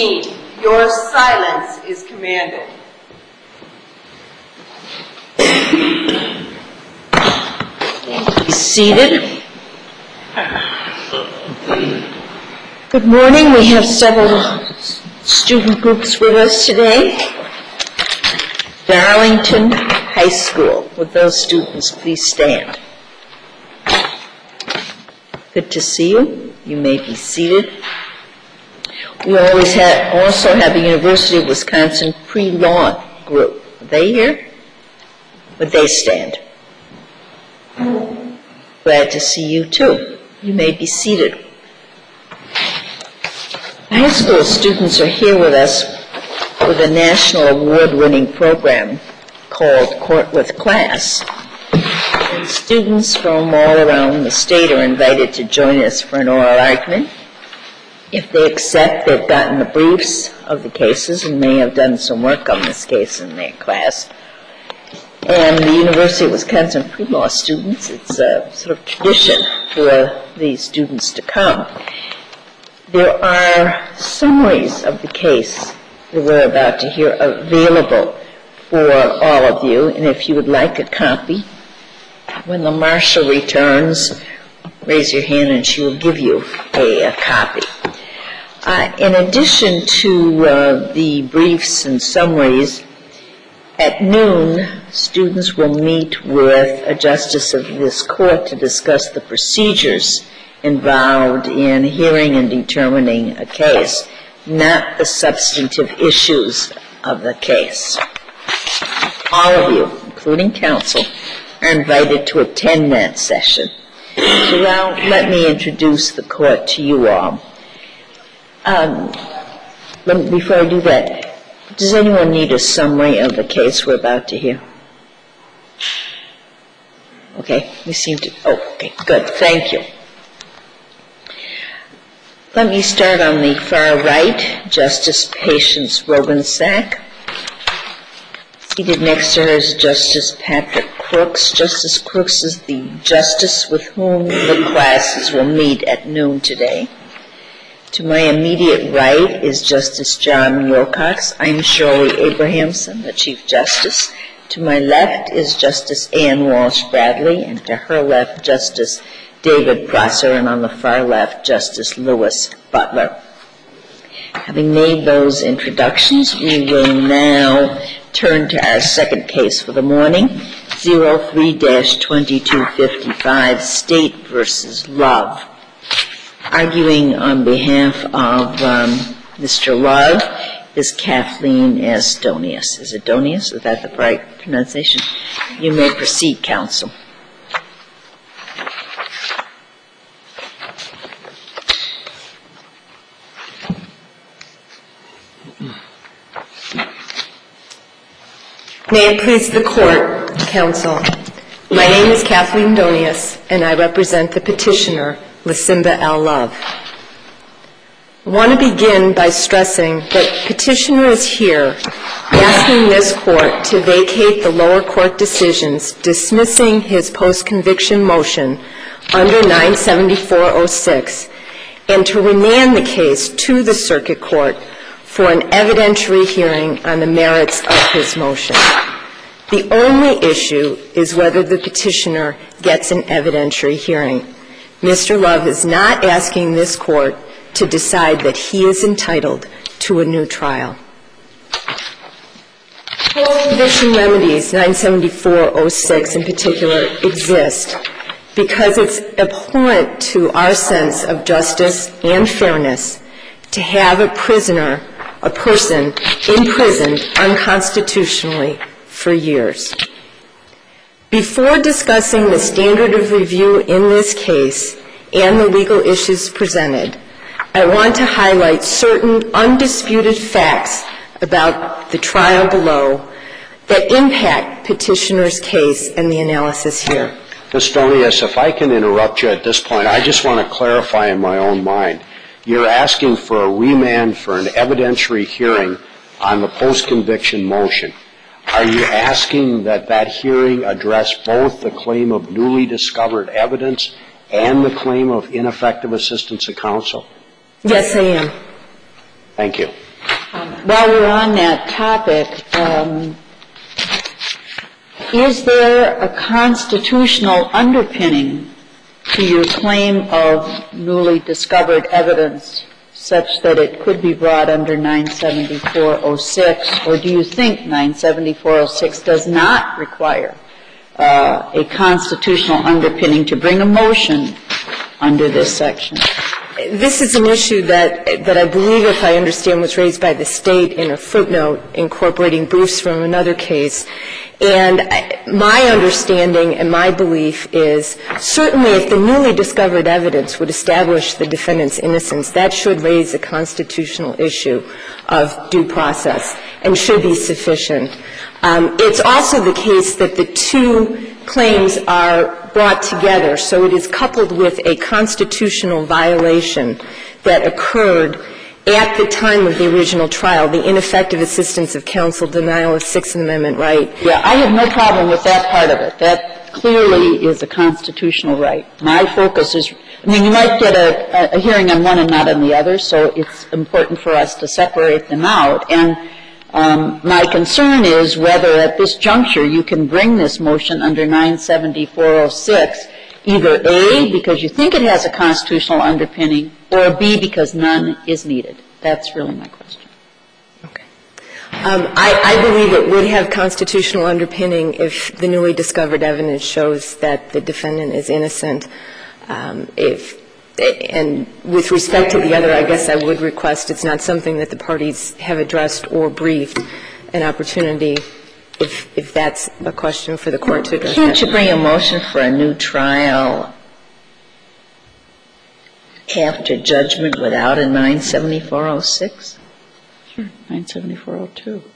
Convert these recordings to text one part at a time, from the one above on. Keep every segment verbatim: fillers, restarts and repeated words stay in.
sixteen. Your silence is commanded. Be seated. Good morning. We have several student groups with us today. Darlington High School. Would those students please stand? Good to see you. You may be seated. We always have, also have the University of Wisconsin pre-law group. Are they here? Would they stand? Glad to see you too. You may be seated. High school students are here with us with a national award-winning program called Court with Class. And students from all around the state are invited to join us for an oral argument. If they accept, they've gotten the briefs of the cases and may have done some work on this case in their class. And the University of Wisconsin pre-law students, it's a sort of tradition for these students to come. There are summaries of the case that we're about to hear available for all of you, and if you would like a copy, when the marshal returns, raise your hand and she will give you a, a copy. Uh, in addition to uh, the briefs and summaries, at noon, students will meet with a justice of this court to discuss the procedures involved in hearing and determining a case, not the substantive issues of the case. All of you, including counsel, are invited to attend that session. So now let me introduce the court to you all. Um, let me, before I do that, does anyone need a summary of the case we're about to hear? Okay, we seem to, oh, okay, good, thank you. Let me start on the far right, Justice Patience Robensack. Seated next to her is Justice Patrick Crooks. Justice Crooks is the justice with whom the classes will meet at noon today. To my immediate right is Justice John Wilcox. I'm Shirley Abrahamson, the Chief Justice. To my left is Justice Ann Walsh Bradley, and to her left, Justice David Prosser, and on the far left, Justice Lewis Butler. Having made those introductions, we will now turn to our second case for the morning, zero three dash twenty-two fifty-five, State versus Love. Arguing on behalf of um, Mister Love is Kathleen S. Donius. Is it Donius? Is that the right pronunciation? You may proceed, counsel. May it please the court, counsel. My name is Kathleen Donius, and I represent the petitioner, Lucinda L. Love. I want to begin by stressing that petitioner is here asking this court to vacate the lower court decisions dismissing his post-conviction motion under nine seventy-four oh six and to remand the case to the circuit court for an evidentiary hearing on the merits of his motion. The only issue is whether the petitioner gets an evidentiary hearing. Mister Love is not asking this court to decide that he is entitled to a new trial. Post-conviction remedies, nine seventy-four oh six in particular, exist because it's abhorrent to our sense of justice and fairness to have a prisoner, a person, imprisoned unconstitutionally for years. Before discussing the standard of review in this case and the legal issues presented, I want to highlight certain undisputed facts about the trial below that impact petitioner's case and the analysis here. Miz Donius, if I can interrupt you at this point, I just want to clarify in my own mind. You're asking for a remand for an evidentiary hearing on the post-conviction motion. Are you asking that that hearing address both the claim of newly discovered evidence and the claim of ineffective assistance of counsel? Yes, I am. Thank you. While we're on that topic, um, is there a constitutional underpinning to your claim of newly discovered evidence such that it could be brought under nine seventy-four oh six, or do you think nine seventy-four oh six does not require uh, a constitutional underpinning to bring a motion under this section? This is an issue that that I believe, if I understand, was raised by the state in a footnote incorporating briefs from another case. And my understanding and my belief is certainly if the newly discovered evidence would establish the defendant's innocence, that should raise a constitutional issue of due process and should be sufficient. Um, it's also the case that the two claims are brought together, so it is coupled with a constitutional violation that occurred at the time of the original trial, the ineffective assistance of counsel, denial of Sixth Amendment right. Yeah, I have no problem with that part of it. That clearly is a constitutional right. My focus is, I mean, you might get a, a hearing on one and not on the other, so it's important for us to separate them out. And um, my concern is whether at this juncture you can bring this motion under nine seventy-four oh six, either A, because you think it has a constitutional underpinning, or B, because none is needed. That's really my question. Okay. Um, I, I believe it would have constitutional underpinning if the newly discovered evidence shows that the defendant is innocent. Um, if And with respect to the other, I guess I would request it's not something that the parties have addressed or briefed, an opportunity if, if that's a question for the court to address. Can't you bring a motion for a new trial after judgment without a nine seventy-four oh six? Sure, nine seventy-four oh two.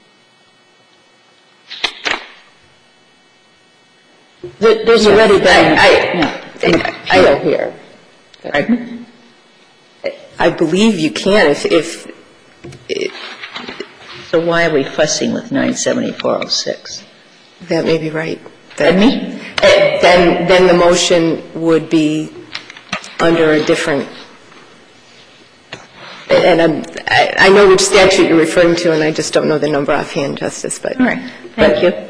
There's already been an appeal here. I, I believe you can if, if it, so why are we fussing with nine seventy-four oh six? That may be right. Pardon me? Then, then the motion would be under a different, and I'm, I, I know which statute you're referring to, and I just don't know the number offhand, Justice. But all right, thank you.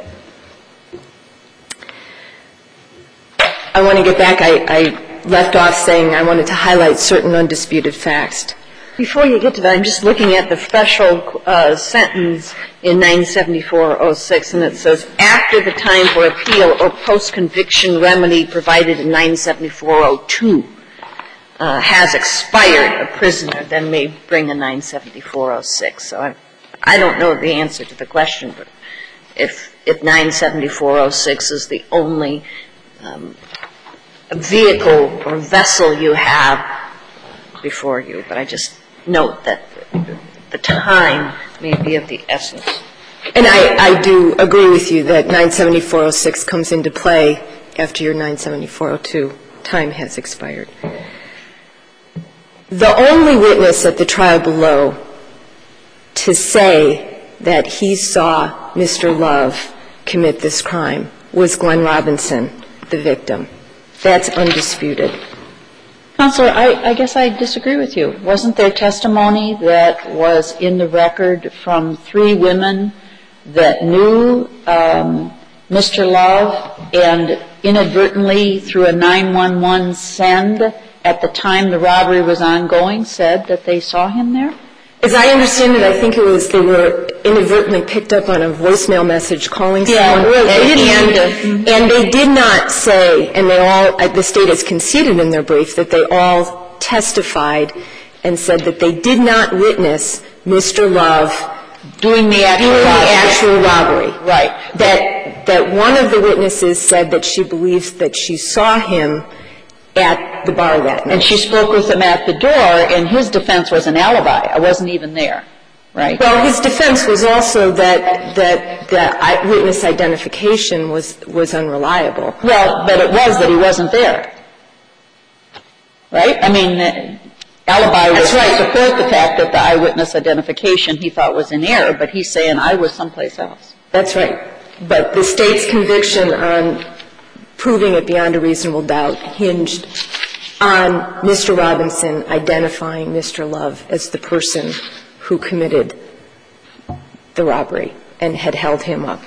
I want to get back. I, I left off saying I wanted to highlight certain undisputed facts. Before you get to that, I'm just looking at the special uh, sentence in nine seventy-four oh six, and it says, after the time for appeal or post-conviction remedy provided in nine seventy-four oh two uh, has expired, a prisoner then may bring a nine seventy-four oh six. So I, I don't know the answer to the question, but if, if nine seventy-four oh six is the only um, vehicle or vessel you have before you, but I just note that the time may be of the essence. And I, I do agree with you that nine seventy-four oh six comes into play after your nine seventy-four oh two time has expired. The only witness at the trial below to say that he saw Mister Love commit this crime was Glenn Robinson, the victim. That's undisputed. Counselor, I, I guess I disagree with you. Wasn't there testimony that was in the record from three women that knew um, Mister Love and inadvertently, through a nine one one send at the time the robbery was ongoing, said that they saw him there? As I understand it, I think it was they were inadvertently picked up on a voicemail message calling yeah, someone. Really, and, and, mm-hmm. and they did not say, and they all, the State has conceded in their brief, that they all testified and said that they did not witness Mister Love doing the actual, doing robbery. the actual robbery. Right. That, that one of the witnesses said that she believes that she saw him at the bar that night. And she spoke with him at the door, and his defense was an alibi. I wasn't even there, right? Well, his defense was also that that that eyewitness identification was was unreliable. Well, but it was that he wasn't there, right? I mean, the alibi was right. to support the fact that the eyewitness identification he thought was in error, but he's saying I was someplace else. That's right. But the State's conviction on proving it beyond a reasonable doubt hinged on Mister Robinson identifying Mister Love as the person who committed the robbery and had held him up.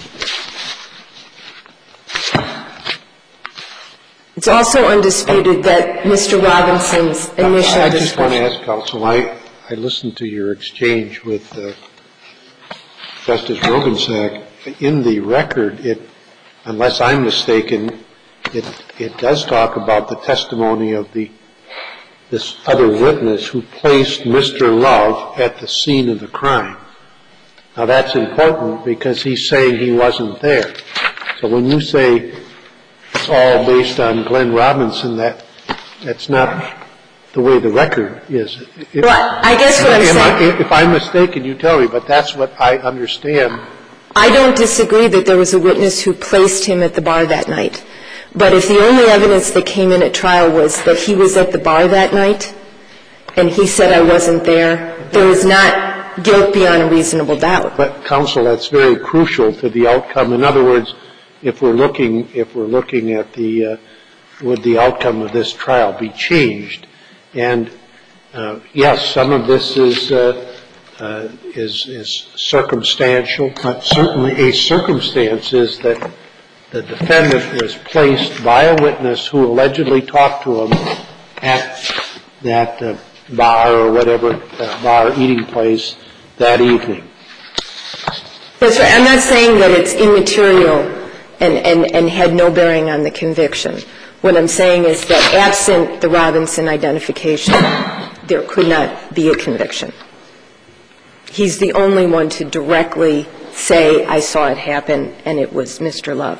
It's also undisputed that Mister Robinson's initial I just want to description- ask, counsel, I, I listened to your exchange with uh, Justice Rogensack. In the record, it, unless I'm mistaken, it, it does talk about the testimony of the this other witness who placed Mister Love at the scene of the crime. Now, that's important because he's saying he wasn't there. So when you say it's all based on Glenn Robinson, that that's not the way the record is. If, Well, I guess what I'm saying... I, if I'm mistaken, you tell me, but that's what I understand. I don't disagree that there was a witness who placed him at the bar that night. But if the only evidence that came in at trial was that he was at the bar that night and he said I wasn't there, there is not guilt beyond a reasonable doubt. But, counsel, that's very crucial to the outcome. In other words, if we're looking, if we're looking at the, uh, would the outcome of this trial be changed? And, uh, yes, some of this is, uh, uh, is, is circumstantial, but certainly a circumstance is that the defendant was placed by a witness who allegedly talked to him at that uh, bar or whatever uh, bar eating place that evening. That's right. I'm not saying that it's immaterial and, and, and had no bearing on the conviction. What I'm saying is that absent the Robinson identification, there could not be a conviction. He's the only one to directly say, I saw it happen, and it was Mister Love.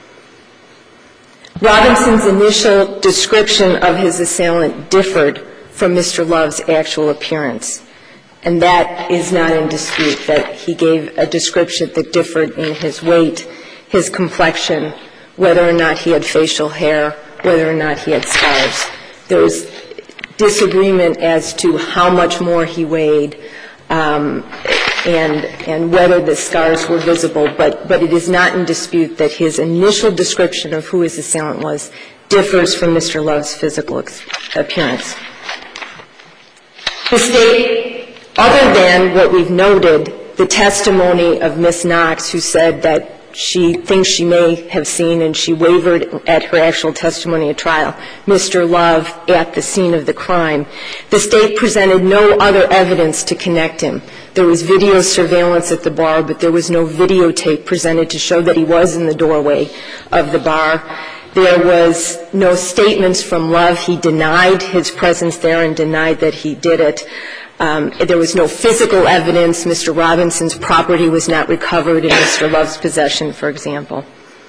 Robinson's initial description of his assailant differed from Mister Love's actual appearance, and that is not in dispute, that he gave a description that differed in his weight, his complexion, whether or not he had facial hair, whether or not he had scars. There was disagreement as to how much more he weighed, um, and and whether the scars were visible, but, but it is not in dispute that his initial description of who his assailant was differs from Mister Love's physical ex- appearance. The State, other than what we've noted, the testimony of Miz Knox, who said that she thinks she may have seen, and she wavered at her actual testimony at trial, Mister Love at the scene of the crime, the State presented no other evidence to connect him. There was video surveillance at the bar, but there was no videotape presented to show that he was in the doorway of the bar. There was no statements from Love. He denied his presence there and denied that he did it. Um, there was no physical evidence. Mister Robinson's property was not recovered in Mister Love's possession, for example.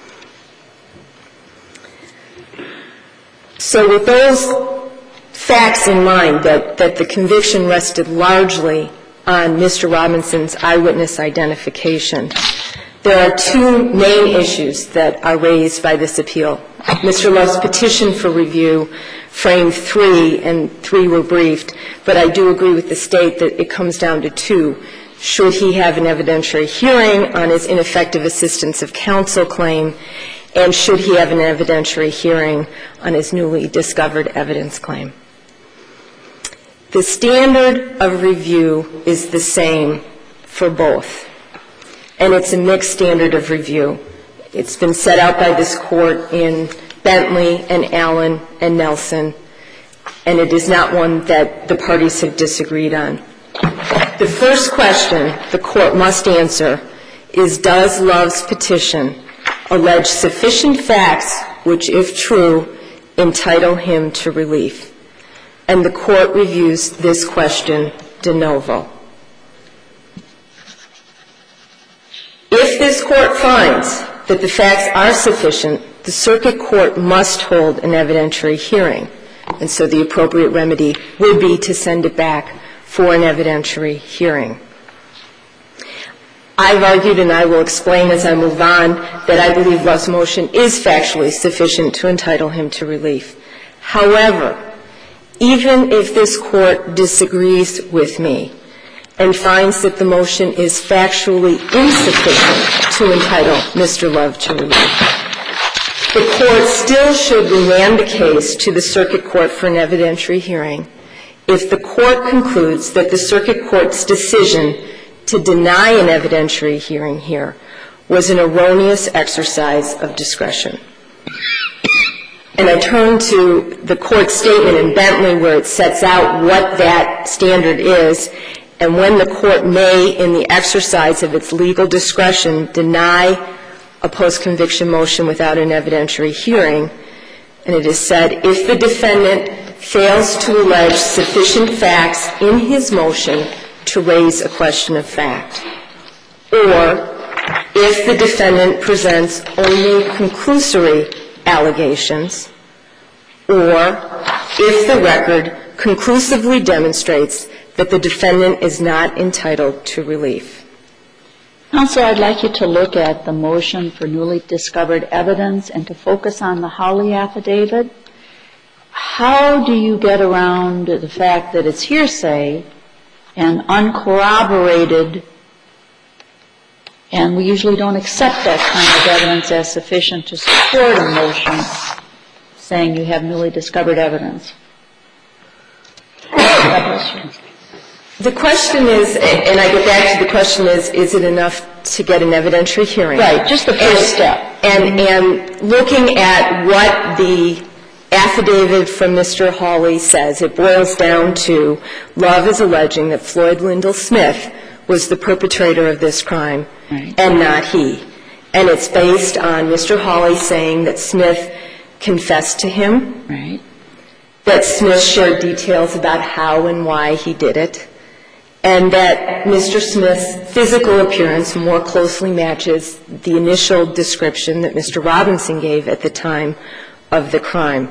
So with those facts in mind, that, that the conviction rested largely on Mister Robinson's eyewitness identification, there are two main issues that are raised by this appeal. Mister Love's petition for review framed three, and three were briefed, but I do agree with the State that it comes down to two. Should he have an evidentiary hearing on his ineffective assistance of counsel claim, and should he have an evidentiary hearing on his newly discovered evidence claim? The standard of review is the same for both, and it's a mixed standard of review. It's been set out by this Court in Bentley and Allen and Nelson, and it is not one that the parties have disagreed on. The first question the Court must answer is, does Love's petition allege sufficient facts which, if true, entitle him to relief? And the Court reviews this question de novo. If this Court finds that the facts are sufficient, the Circuit Court must hold an evidentiary hearing, and so the appropriate remedy would be to send it back for an evidentiary hearing. I've argued, and I will explain as I move on, that I believe Love's motion is factually sufficient to entitle him to relief. However, even if this Court disagrees with me and finds that the motion is factually insufficient to entitle Mister Love to relief, the Court still should remand the case to the Circuit Court for an evidentiary hearing if the Court concludes that the Circuit Court's decision to deny an evidentiary hearing here was an erroneous exercise of discretion. And I turn to the Court's statement in Bentley where it sets out what that standard is, and when the Court may, in the exercise of its legal discretion, deny a post-conviction motion without an evidentiary hearing, and it is said, if the defendant fails to allege sufficient facts in his motion to raise a question of fact, or if the defendant presents only conclusory allegations, or if the record conclusively demonstrates that the defendant is not entitled to relief. Counsel, I'd like you to look at the motion for newly discovered evidence and to focus on the Hawley affidavit. How do you get around the fact that it's hearsay and uncorroborated, and we usually don't accept that kind of evidence as sufficient to support a motion saying you have newly discovered evidence? The question is, and I get back to the question is, is it enough to get an evidentiary hearing? Right, just the first step. And, and looking at what the affidavit from Mister Hawley says, it boils down to Love is alleging that Floyd Lyndall Smith was the perpetrator of this crime, right, and not he. And it's based on Mister Hawley saying that Smith confessed to him, right, that Smith shared details about how and why he did it, and that Mister Smith's physical appearance more closely matches the initial description that Mister Robinson gave at the time of the crime.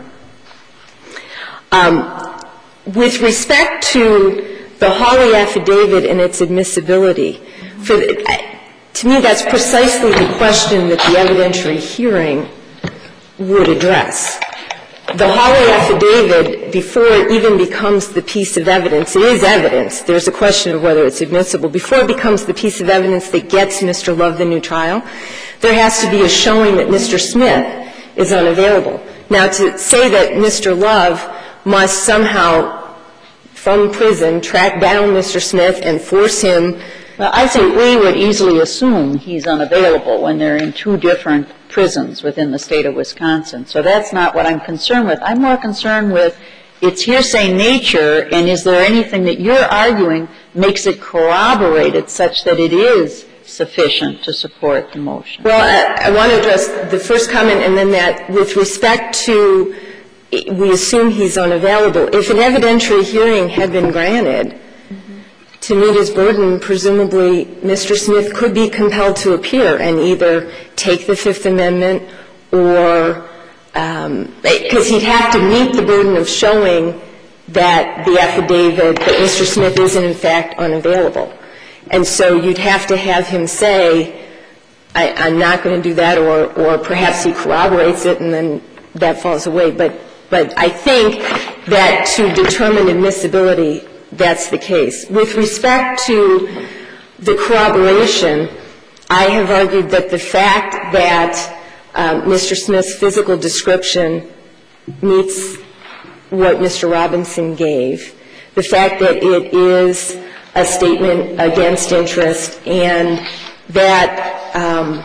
Um, with respect to the Hawley affidavit and its admissibility, for the, to me that's precisely the question that the evidentiary hearing would address. The Hawley affidavit, before it even becomes the piece of evidence, it is evidence. There's a question of whether it's admissible. Before it becomes the piece of evidence that gets Mister Love the new trial, there has to be a showing that Mister Smith is unavailable. Now, to say that Mister Love must somehow, from prison, track down Mister Smith and force him. Well, I think we would easily assume he's unavailable when they're in two different prisons within the state of Wisconsin. So that's not what I'm concerned with. I'm more concerned with its hearsay nature, and is there anything that you're arguing makes it corroborated such that it is sufficient to support the motion? Well, I, I want to address the first comment and then that with respect to we assume he's unavailable. If an evidentiary hearing had been granted, mm-hmm, to meet his burden, presumably Mister Smith could be compelled to appear and either take the Fifth Amendment or um, because he'd have to meet the burden of showing that the affidavit that Mister Smith isn't in fact unavailable. And so you'd have to have him say, I, I'm not going to do that, or, or perhaps he corroborates it and then that falls away. But, but I think that to determine admissibility, that's the case. With respect to the corroboration, I have argued that the fact that um, Mister Smith's physical description meets what Mister Robinson gave, the fact that it is a statement against interest, and that um,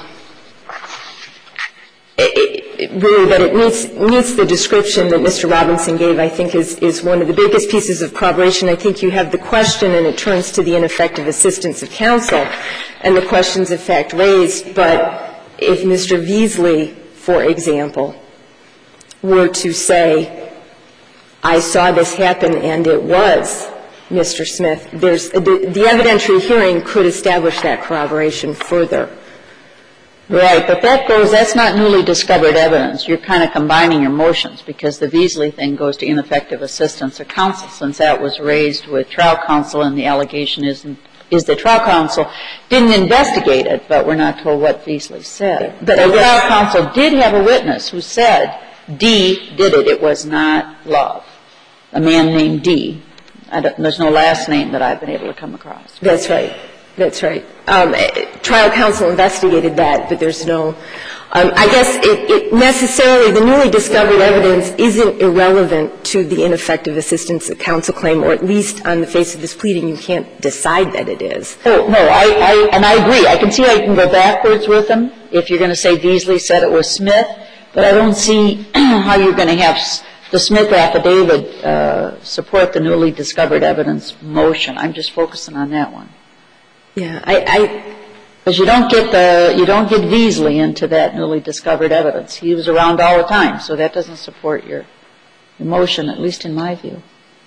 it, it, really that it meets, meets the description that Mister Robinson gave, I think is, is one of the biggest pieces of corroboration. I think you have the question, and it turns to the ineffective assistance of counsel and the questions of fact raised. But if Mister Veasley, for example, were to say, I saw this happen and it was Mister Smith, there's, the, the evidentiary hearing could establish that corroboration further. Right, but that goes, that's not newly discovered evidence. You're kind of combining your motions because the Veasley thing goes to ineffective assistance of counsel, since that was raised with trial counsel and the allegation is, is that trial counsel didn't investigate it, but we're not told what Veasley said. But the trial counsel did have a witness who said D did it. It was not Love, a man named D. I don't, there's no last name that I've been able to come across. That's right. That's right. Um, trial counsel investigated that, but there's no Um, I guess it, it necessarily, the newly discovered evidence isn't irrelevant to the ineffective assistance of counsel claim, or at least on the face of this pleading, you can't decide that it is. Oh, no, I, I, and I agree. I can see how you can go backwards with them if you're going to say Beasley said it was Smith, but I don't see how you're going to have the Smith affidavit uh, support the newly discovered evidence motion. I'm just focusing on that one. Yeah, I, I Because you don't get the, you don't get Beasley into that newly discovered evidence. He was around all the time, so that doesn't support your, your motion, at least in my view.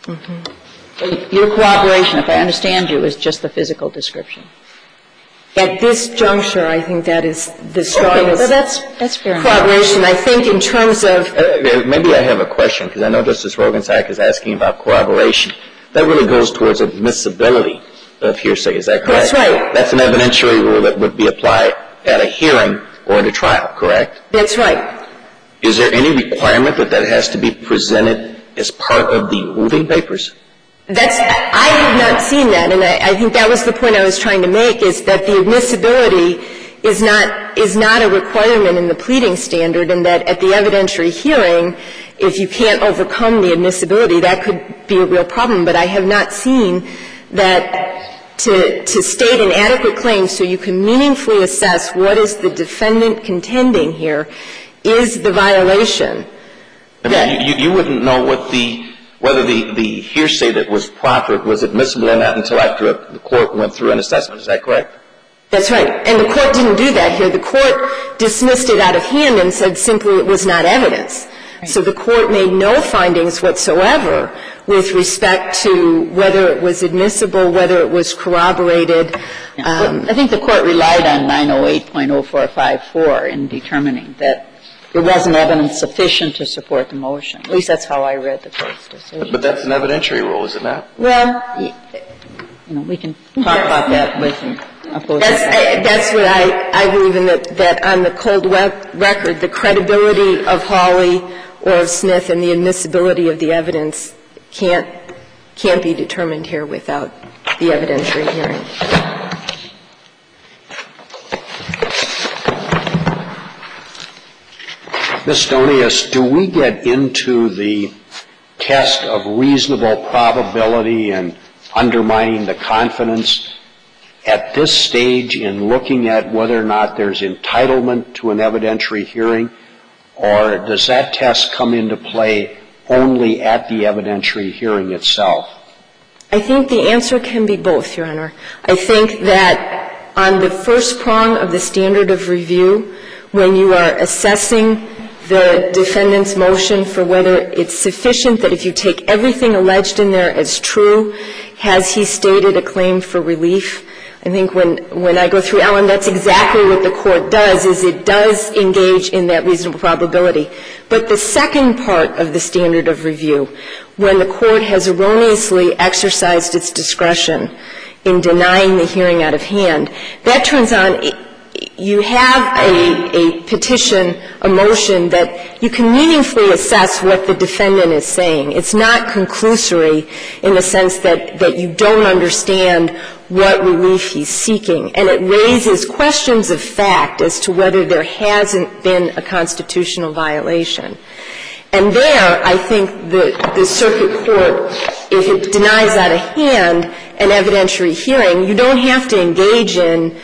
Mm-hmm. Your cooperation, if I understand you, is just the physical description. At this juncture, I think that is the strongest okay, well, that's, that's fair corroboration. enough. I think in terms of uh, maybe I have a question, because I know Justice Rogensack is asking about corroboration. That really goes towards admissibility of hearsay. Is that correct? That's right. That's an evidentiary rule that would be applied at a hearing or at a trial, correct? That's right. Is there any requirement that that has to be presented as part of the moving papers? That's, I have not seen that, and I, I think that was the point I was trying to make, is that the admissibility is not, is not a requirement in the pleading standard, and that at the evidentiary hearing, if you can't overcome the admissibility, that could be a real problem. But I have not seen that to, to state an adequate claim so you can meaningfully assess what is the defendant contending here is the violation. I mean, you, you wouldn't know what the, whether the, the hearsay that was proffered was admissible or not until after the court went through an assessment. Is that correct? That's right. And the court didn't do that here. The court dismissed it out of hand and said simply it was not evidence. Right. So the court made no findings whatsoever with respect to whether it was admissible, whether it was corroborated. Yeah. Um, I think the court relied on nine oh eight point oh four five four in determining that there wasn't evidence sufficient to support the motion. At least that's how I read the court's decision. But that's an evidentiary rule, is it not? Well, you know, we can talk about that with opposing. That's, I, that's what I, I believe in, that, that on the cold record, the credibility of Hawley or of Smith and the admissibility of the evidence can't, can't be determined here without the evidentiary hearing. Miz Stonius, do we get into the test of reasonable probability and undermining the confidence at this stage in looking at whether or not there's entitlement to an evidentiary hearing, or does that test come into play only at the evidentiary hearing itself? I think the answer can be both, Your Honor. I think that on the first prong of the standard of review, when you are assessing the defendant's motion for whether it's sufficient that if you take everything alleged in there as true, has he stated a claim for relief? I think when, when I go through Allen, that's exactly what the court does, is it does engage in that reasonable probability. But the second part of the standard of review, when the court has erroneously exercised its discretion in denying the hearing out of hand, that turns on, you have a, a petition, a motion that you can meaningfully assess what the defendant is saying. It's not conclusory in the sense that, that you don't understand what relief he's seeking. And it raises questions of fact as to whether there hasn't been a constitutional violation. And there, I think the, the circuit court, if it denies out of hand an evidentiary hearing, you don't have to engage in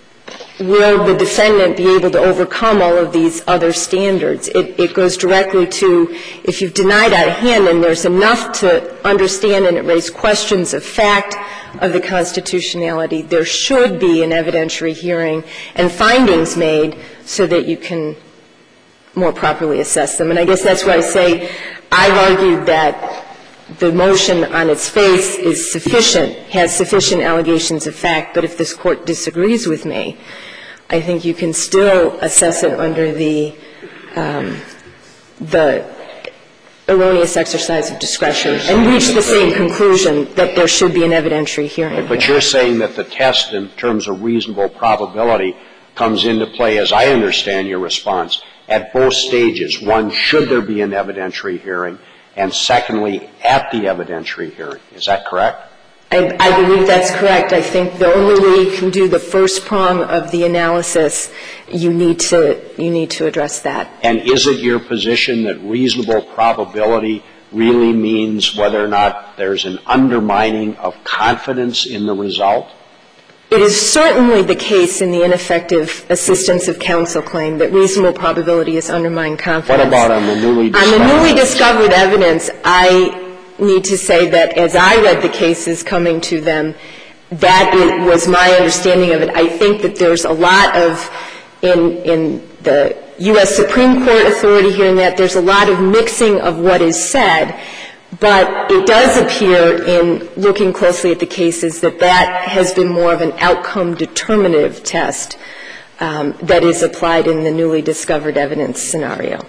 will the defendant be able to overcome all of these other standards. It, it goes directly to if you've denied out of hand and there's enough to understand and it raises questions of fact of the constitutionality, there should be an evidentiary hearing and findings made so that you can more properly assess them. And I guess that's why I say I've argued that the motion on its face is sufficient, has sufficient allegations of fact, but if this Court disagrees with me, I think you can still assess it under the um, the erroneous exercise of discretion and reach the same conclusion that there should be an evidentiary hearing. But you're saying that the test in terms of reasonable probability comes into play, as I understand your response, at both stages. One, should there be an evidentiary hearing? And secondly, at the evidentiary hearing. Is that correct? I, I believe that's correct. I think the only way you can do the first prong of the analysis, you need to you need to address that. And is it your position that reasonable probability really means whether or not there's an undermining of confidence in the result? It is certainly the case in the ineffective assistance of counsel claim that reasonable probability is undermined confidence. What about on the newly discovered On the newly discovered evidence, I need to say that as I read the cases coming to them, that it was my understanding of it. I think that there's a lot of, in, in the U S Supreme Court authority here, in that there's a lot of mixing of what is said, but it does appear in looking closely at the cases that that has been more of an outcome determinative test um, that is applied in the newly discovered evidence scenario.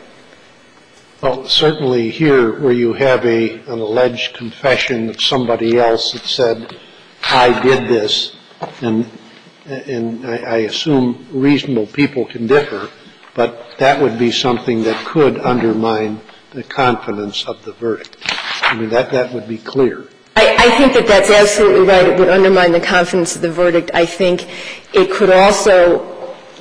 Well, certainly here where you have a, an alleged confession of somebody else that said, I did this, and, and I, I assume reasonable people can differ, but that would be something that could undermine the confidence of the verdict. I mean, that, that would be clear. I, I think that that's absolutely right. It would undermine the confidence of the verdict. I think it could also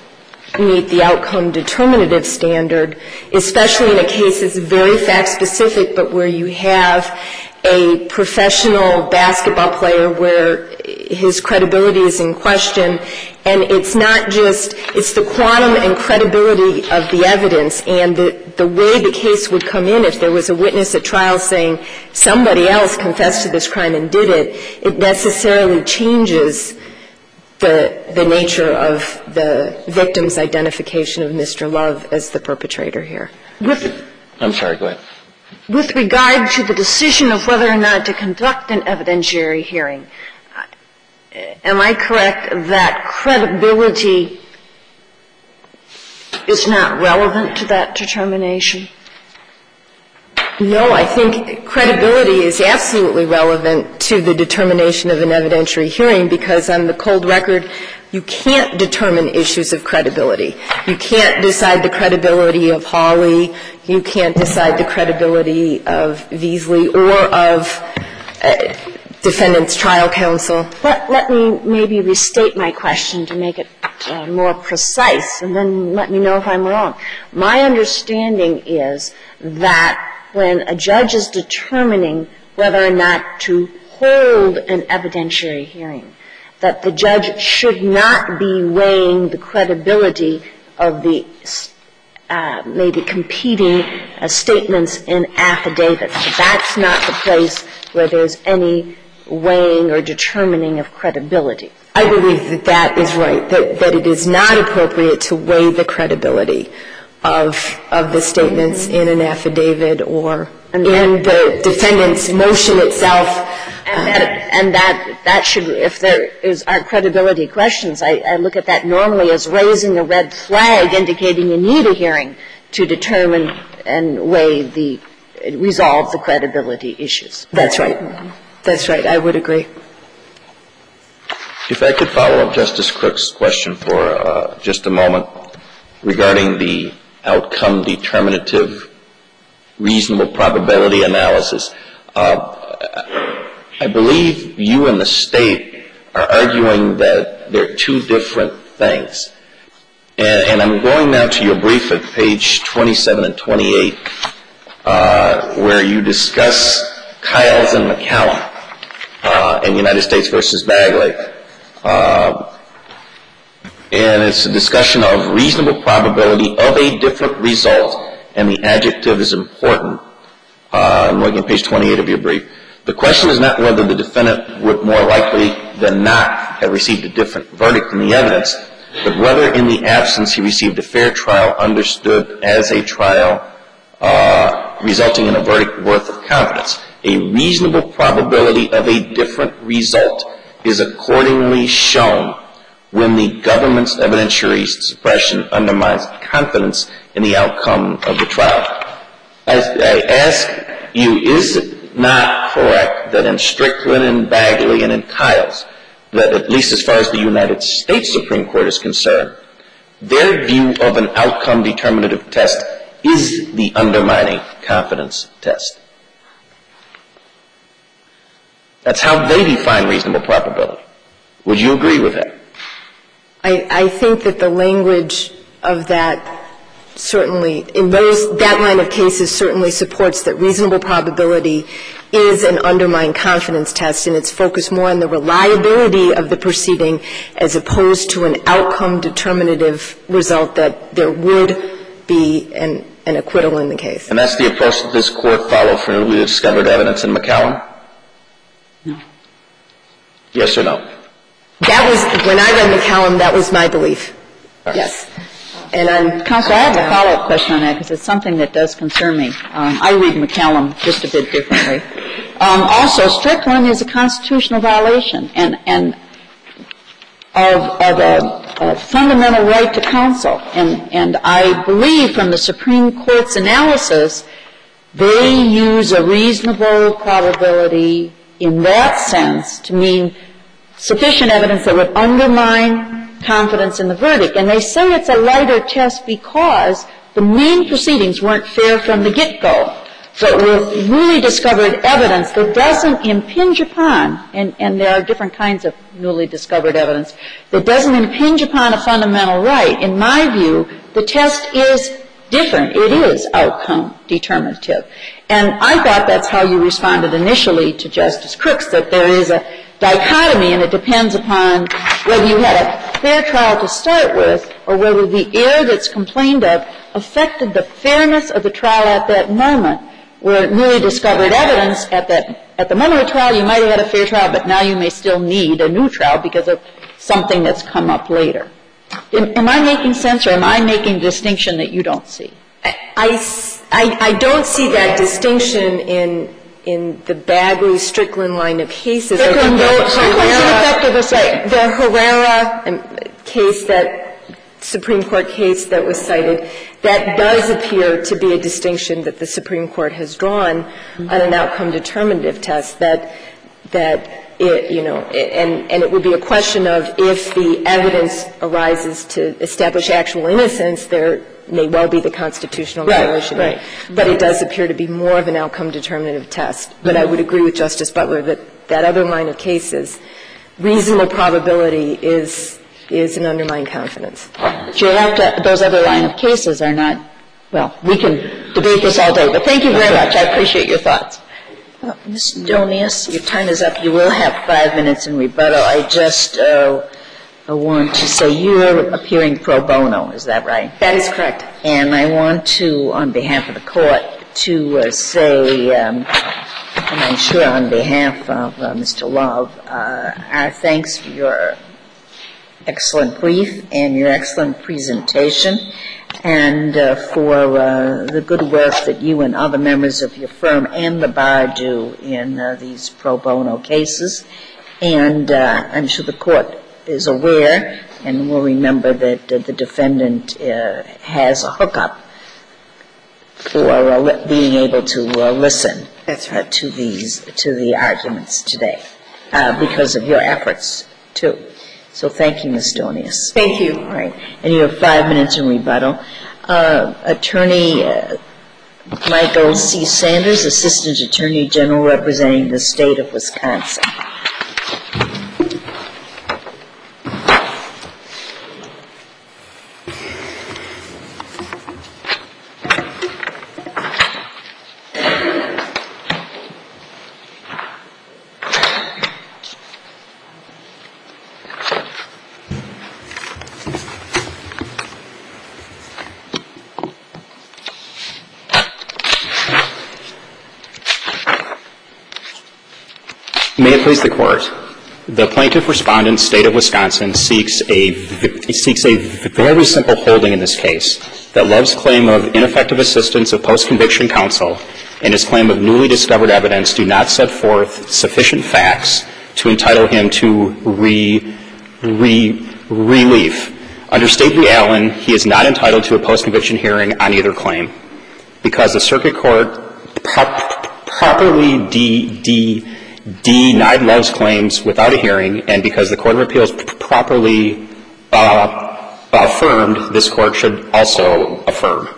meet the outcome determinative standard, especially in a case that's very fact-specific, but where you have a professional basketball player where his credibility is in question, and it's not just, it's the quantum and credibility of the evidence and the, the way the case would come in if there was a witness at trial saying somebody else confessed to this crime and did it, it necessarily changes the, the nature of the victim's identification of Mister Love as the perpetrator here. With, I'm sorry, go ahead. with regard to the decision of whether or not to conduct an evidentiary hearing, am I correct that credibility is not relevant to that determination? No, I think credibility is absolutely relevant to the determination of an evidentiary hearing because on the cold record, you can't determine issues of credibility. You can't decide the credibility of Hawley. You can't decide the credibility of Beasley or of uh, defendant's trial counsel. Let, let me maybe restate my question to make it uh, more precise, and then let me know if I'm wrong. My understanding is that when a judge is determining whether or not to hold an evidentiary hearing, that the judge should not be weighing the credibility of the uh, maybe competing uh, statements in affidavits. That's not the place where there's any weighing or determining of credibility. I believe that that is right, that, that it is not appropriate to weigh the credibility of of the statements mm-hmm. in an affidavit or and in the defendant's motion itself. And that, and that, that should, if there is are credibility questions, I, I look at that normally as raising a red flag indicating you need a hearing to determine and weigh the, resolve the credibility issues. That's right. Mm-hmm. That's right. I would agree. If I could follow up Justice Crook's question for uh, just a moment regarding the outcome determinative reasonable probability analysis. Uh, I believe you and the state are arguing that they're two different things. And, and I'm going now to your brief at page twenty-seven and twenty-eight, uh, where you discuss Kyles and McCallum uh, in United States versus Bagley. Uh, and it's a discussion of reasonable probability of a different result, and the adjective is important. Uh, I'm looking at page twenty-eight of your brief. The question is not whether the defendant would more likely than not have received a different verdict in the evidence, but whether in the absence he received a fair trial understood as a trial uh, resulting in a verdict worth of confidence. A reasonable probability of a different result is accordingly shown when the government's evidentiary suppression undermines confidence in the outcome of the trial. I, I ask you, is it not correct that in Strickland and Bagley and in Kyles, that at least as far as the United States Supreme Court is concerned, their view of an outcome determinative test is the undermining confidence test? That's how they define reasonable probability. Would you agree with that? I, I think that the language of that certainly, in those, that line of cases certainly supports that reasonable probability is an undermined confidence test, and it's focused more on the reliability of the proceeding as opposed to an outcome determinative result that there would be an, an acquittal in the case. And that's the approach that this Court followed for newly discovered evidence in McCallum? No. Yes or no? That was, when I read McCallum, that was my belief. Right. Yes. And I'm... Counsel, I have a follow-up question on that because it's something that does concern me. Um, I read McCallum just a bit differently. Um, also, Strickland is a constitutional violation and, and of, of a, a fundamental right to counsel. And, and I believe from the Supreme Court's analysis, they use a reasonable probability in that sense to mean sufficient evidence that would undermine confidence in the verdict. And they say it's a lighter test because the main proceedings weren't fair from the get-go. But with newly discovered evidence that doesn't impinge upon, and, and there are different kinds of newly discovered evidence, that doesn't impinge upon a fundamental right, in my view, the test is different. It is outcome determinative. And I thought that's how you responded initially to Justice Crooks, that there is a dichotomy and it depends upon whether you had a fair trial to start with or whether the error that's complained of affected the fairness of the trial at that moment, where newly discovered evidence at that at the moment of trial you might have had a fair trial, but now you may still need a new trial because of something that's come up later. Am, am I making sense, or am I making a distinction that you don't see? I, I, I don't see that distinction in in the Bagley-Strickland line of cases. Strickland, Herrera, the Herrera case, that Supreme Court case that was cited, that does appear to be a distinction that the Supreme Court has drawn mm-hmm. on an outcome determinative test, that that it, you know, and, and it would be a question of if the evidence arises to establish actual innocence, there may well be the constitutional violation. Right, right. But it does appear to be more of an outcome determinative test. But I would agree with Justice Butler that that other line of cases, reasonable probability is is an undermined confidence. But you have to, those other line of cases are not, well, we can debate this all day, but thank you very much. I appreciate your thoughts. Uh, Miz Donius, your time is up. You will have five minutes in rebuttal. I just uh, want to say you're appearing pro bono. Is that right? That is correct. And I want to, on behalf of the court, to uh, say, um, and I'm sure on behalf of uh, Mister Love, uh, our thanks for your excellent brief and your excellent presentation, and uh, for uh, the good work that you and other members of your firm and the bar do in uh, these pro bono cases. And uh, I'm sure the court is aware and will remember that uh, the defendant uh, has a hookup for uh, li- being able to uh, listen That's right. uh, to these to the arguments today uh, because of your efforts too. So thank you, Miz Donius. Thank you. All right. And you have five minutes in rebuttal. Uh, Attorney uh, Michael C. Sanders, Assistant Attorney General representing the state of Wisconsin. May it please the Court. The plaintiff respondent, State of Wisconsin, seeks a seeks a very simple holding in this case, that Love's claim of ineffective assistance of post-conviction counsel and his claim of newly discovered evidence do not set forth sufficient facts to entitle him to re, re, relief. Under State v. Allen, he is not entitled to a post-conviction hearing on either claim because the circuit court pro- properly de, de, denied Love's claims without a hearing, and because the Court of Appeals p- properly uh, affirmed, this Court should also affirm.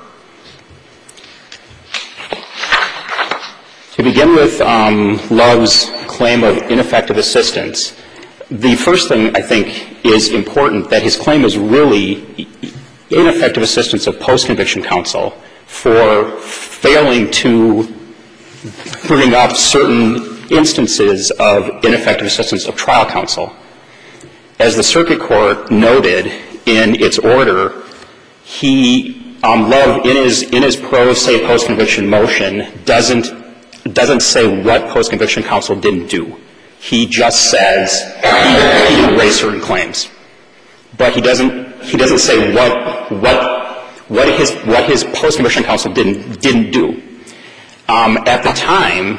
To begin with, um, Love's claim of ineffective assistance, the first thing I think is important, that his claim is really ineffective assistance of post-conviction counsel for failing to bring up certain instances of ineffective assistance of trial counsel. As the circuit court noted in its order, he, um, Love, in his, in his pro se post-conviction motion, doesn't, doesn't say what post-conviction counsel didn't do. He just says he, he didn't raise certain claims. But he doesn't, he doesn't say what, what, what his, what his post-conviction counsel didn't, didn't do. Um, at the time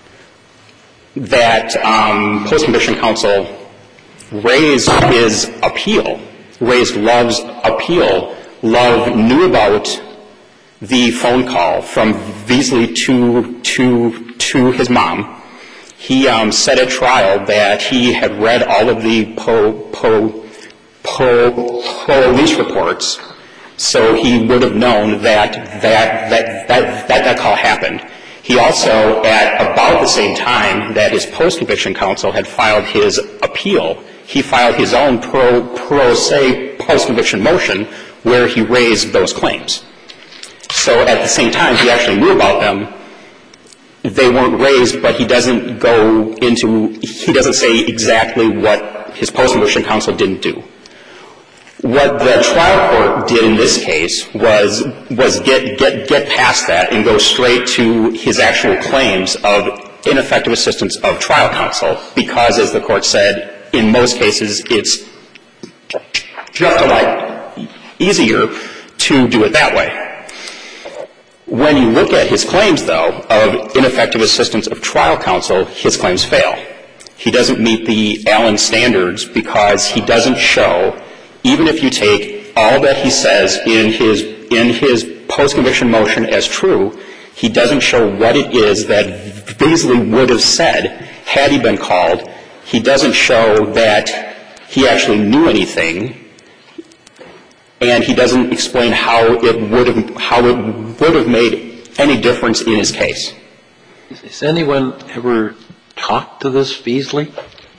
that um, post-conviction counsel raised his appeal, raised Love's appeal, Love knew about the phone call from Veasley to, to, to his mom. He um, said at trial that he had read all of the po, po, po, police reports, so he would have known that that, that, that, that, that call happened. He also, at about the same time that his post-conviction counsel had filed his appeal, he filed his own pro, pro se post-conviction motion where he raised those claims. So at the same time, he actually knew about them. They weren't raised, but he doesn't go into, he doesn't say exactly what his post-conviction counsel didn't do. What the trial court did in this case was, was get, get, get past that and go straight to his actual claims of ineffective assistance of trial counsel, because, as the court said, in most cases, it's just a lot easier to do it that way. When you look at his claims, though, of ineffective assistance of trial counsel, his claims fail. He doesn't meet the Allen standards because he doesn't show, even if you take all that he says in his, in his post-conviction motion as true, he doesn't show what it is that Veasley would have said had he been called. He doesn't show that he actually knew anything, and he doesn't explain how it would have, how it would have made any difference in his case. Has anyone ever talked to this Veasley?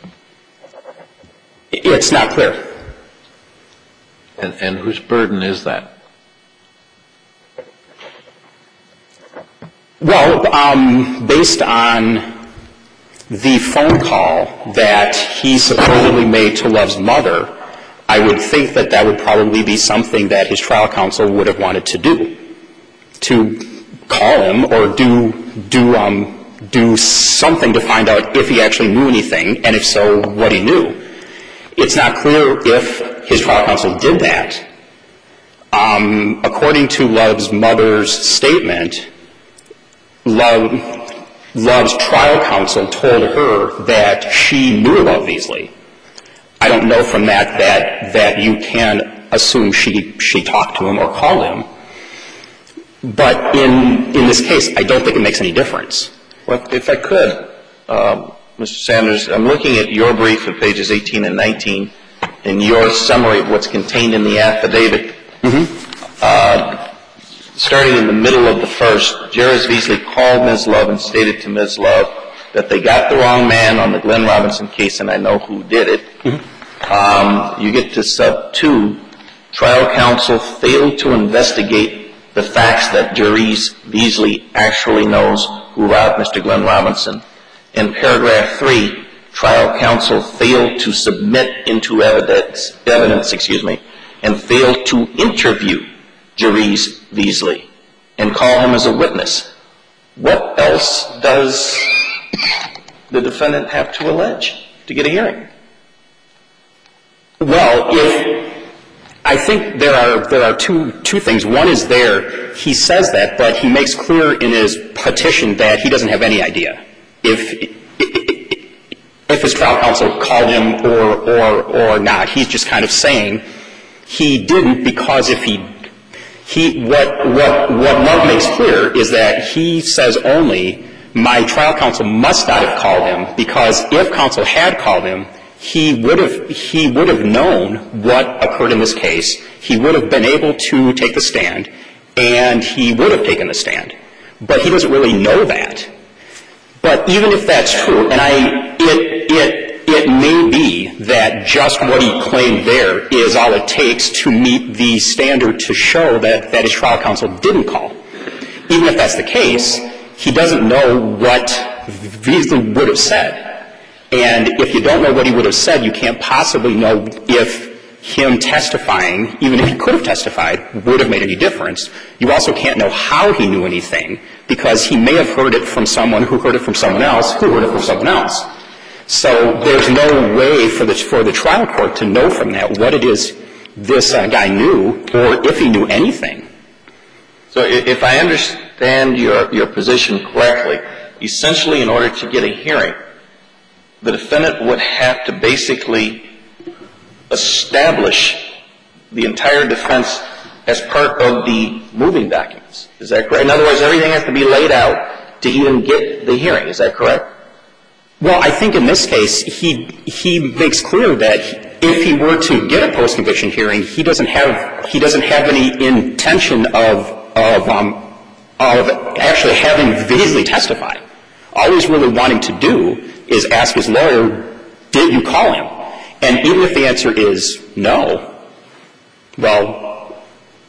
It's not clear. And, and whose burden is that? Well, um, based on the phone call that he supposedly made to Love's mother, I would think that that would probably be something that his trial counsel would have wanted to do, to call him or do, do, um, do something to find out if he actually knew anything, and if so, what he knew. It's not clear if his trial counsel did that. Um, according to Love's mother's statement, Love, Love's trial counsel told her that she knew about Veasley. I don't know from that that, that you can assume she, she talked to him or called him. But in, in this case, I don't think it makes any difference. Well, if I could, um, Mister Sanders, I'm looking at your brief at pages eighteen and nineteen in your summary of what's contained in the affidavit. Mm-hmm. Uh, starting in the middle of the first, Jairus Veasley called Miz Love and stated to Miz Love that they got the wrong man on the Glenn Robinson case, and I know who did it. Mm-hmm. Um, you get to sub two, trial counsel failed to investigate the facts that Jairus Veasley actually knows who robbed Mister Glenn Robinson. In paragraph three, trial counsel failed to submit into evidence, evidence, excuse me, and failed to interview Jairus Veasley and call him as a witness. What else does the defendant have to allege to get a hearing? Well, if, I think there are, there are two, two things. One is there, he says that, but he makes clear in his petition that he doesn't have any idea if, if his trial counsel called him or, or, or not. He's just kind of saying he didn't because if he, he, what, what, what Love makes clear is that he says only my trial counsel must not have called him because if counsel had called him, he would have, he would have known what occurred in this case. He would have been able to take the stand, and he would have taken the stand. But he doesn't really know that. But But even if that's true, and I, it, it, it may be that just what he claimed there is all it takes to meet the standard to show that, that his trial counsel didn't call. Even if that's the case, he doesn't know what Veasley would have said. And if you don't know what he would have said, you can't possibly know if him testifying, even if he could have testified, would have made any difference. You also can't know how he knew anything, because he may have heard it from someone who heard it from someone else who heard it from someone else. So there's no way for the, for the trial court to know from that what it is this uh, guy knew, or if he knew anything. So if I understand your, your position correctly, essentially in order to get a hearing, the defendant would have to basically establish the entire defense as part of the moving documents. Is that correct? In other words, everything has to be laid out to even get the hearing. Is that correct? Well, I think in this case, he he makes clear that if he were to get a post-conviction hearing, he doesn't have he doesn't have any intention of of um of actually having Veasley testify. All he's really wanting to do is ask his lawyer, did you call him? And even if the answer is no, well,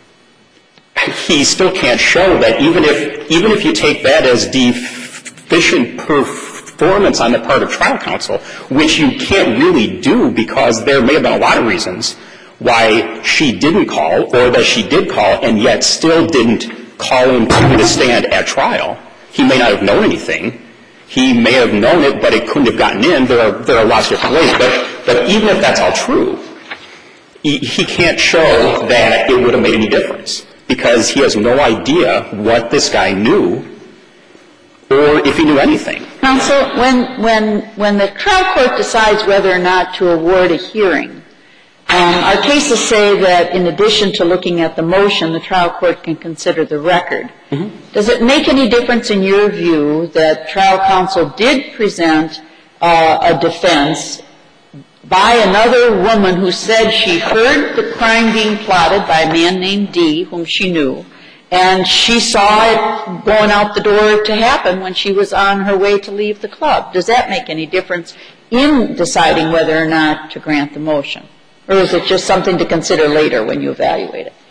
he still can't show that even if even if you take that as deficient performance on the part of trial counsel, which you can't really do because there may have been a lot of reasons why she didn't call or that she did call and yet still didn't call him to the stand at trial. He may not have known anything. He may have known it, but it couldn't have gotten in. There are, there are lots of different ways. But, but even if that's all true, he, he can't show that it would have made any difference because he has no idea what this guy knew or if he knew anything. Counsel, when, when, when the trial court decides whether or not to award a hearing, um, our cases say that in addition to looking at the motion, the trial court can consider the record. Mm-hmm. Does it make any difference in your view that trial counsel did present uh, a defense by another woman who said she heard the crime being plotted by a man named D, whom she knew, and she saw it going out the door to happen when she was on her way to leave the club? Does that make any difference in deciding whether or not to grant the motion? Or is it just something to consider later when you evaluate it?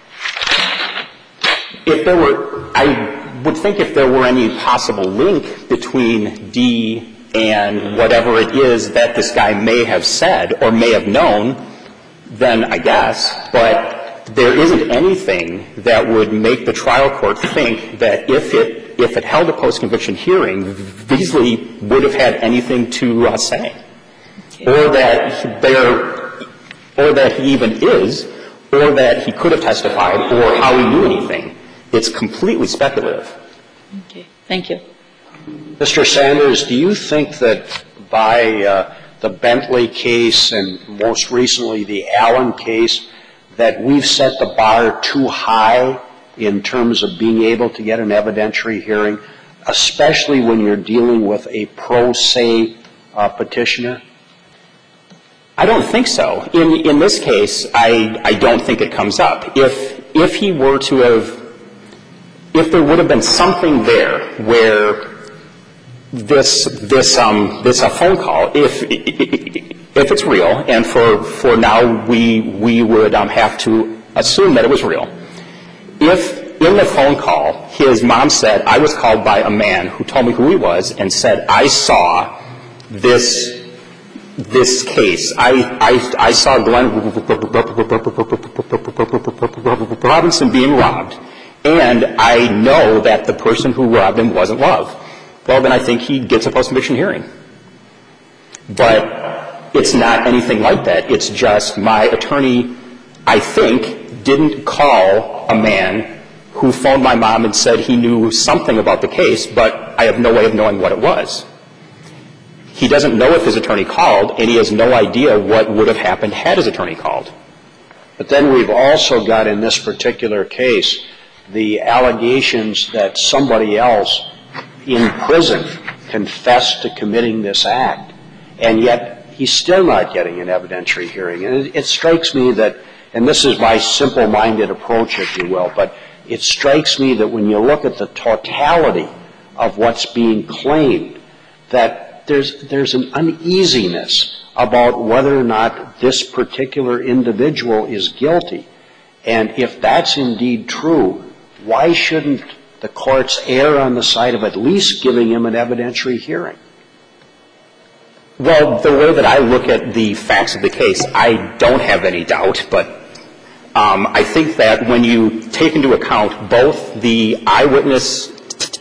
If there were, I would think if there were any possible link between D and whatever it is that this guy may have said or may have known, then I guess. But there isn't anything that would make the trial court think that if it if it held a post-conviction hearing, Veasley would have had anything to uh, say, or that there. Or that he even is, or that he could have testified, or how he knew anything. It's completely speculative. Okay. Thank you. Mister Sanders, do you think that by uh, the Bentley case and most recently the Allen case that we've set the bar too high in terms of being able to get an evidentiary hearing, especially when you're dealing with a pro se uh, petitioner? I don't think so. In in this case, I I don't think it comes up. If if he were to have, if there would have been something there where this this um this a phone call, if if it's real, and for for now we we would um have to assume that it was real. If in the phone call his mom said, "I was called by a man who told me who he was and said I saw this." This case, I, I, I saw Glenn Robinson being robbed, and I know that the person who robbed him wasn't Love. Well, then I think he gets a post-conviction hearing. But it's not anything like that. It's just my attorney, I think, didn't call a man who phoned my mom and said he knew something about the case, but I have no way of knowing what it was. He doesn't know if his attorney called, and he has no idea what would have happened had his attorney called. But then we've also got in this particular case the allegations that somebody else in prison confessed to committing this act, and yet he's still not getting an evidentiary hearing. And it, it strikes me that, and this is my simple-minded approach, if you will, but it strikes me that when you look at the totality of what's being claimed, that there's, there's an uneasiness about whether or not this particular individual is guilty. And if that's indeed true, why shouldn't the courts err on the side of at least giving him an evidentiary hearing? Well, the way that I look at the facts of the case, I don't have any doubt, but um, I think that when you take into account both the eyewitness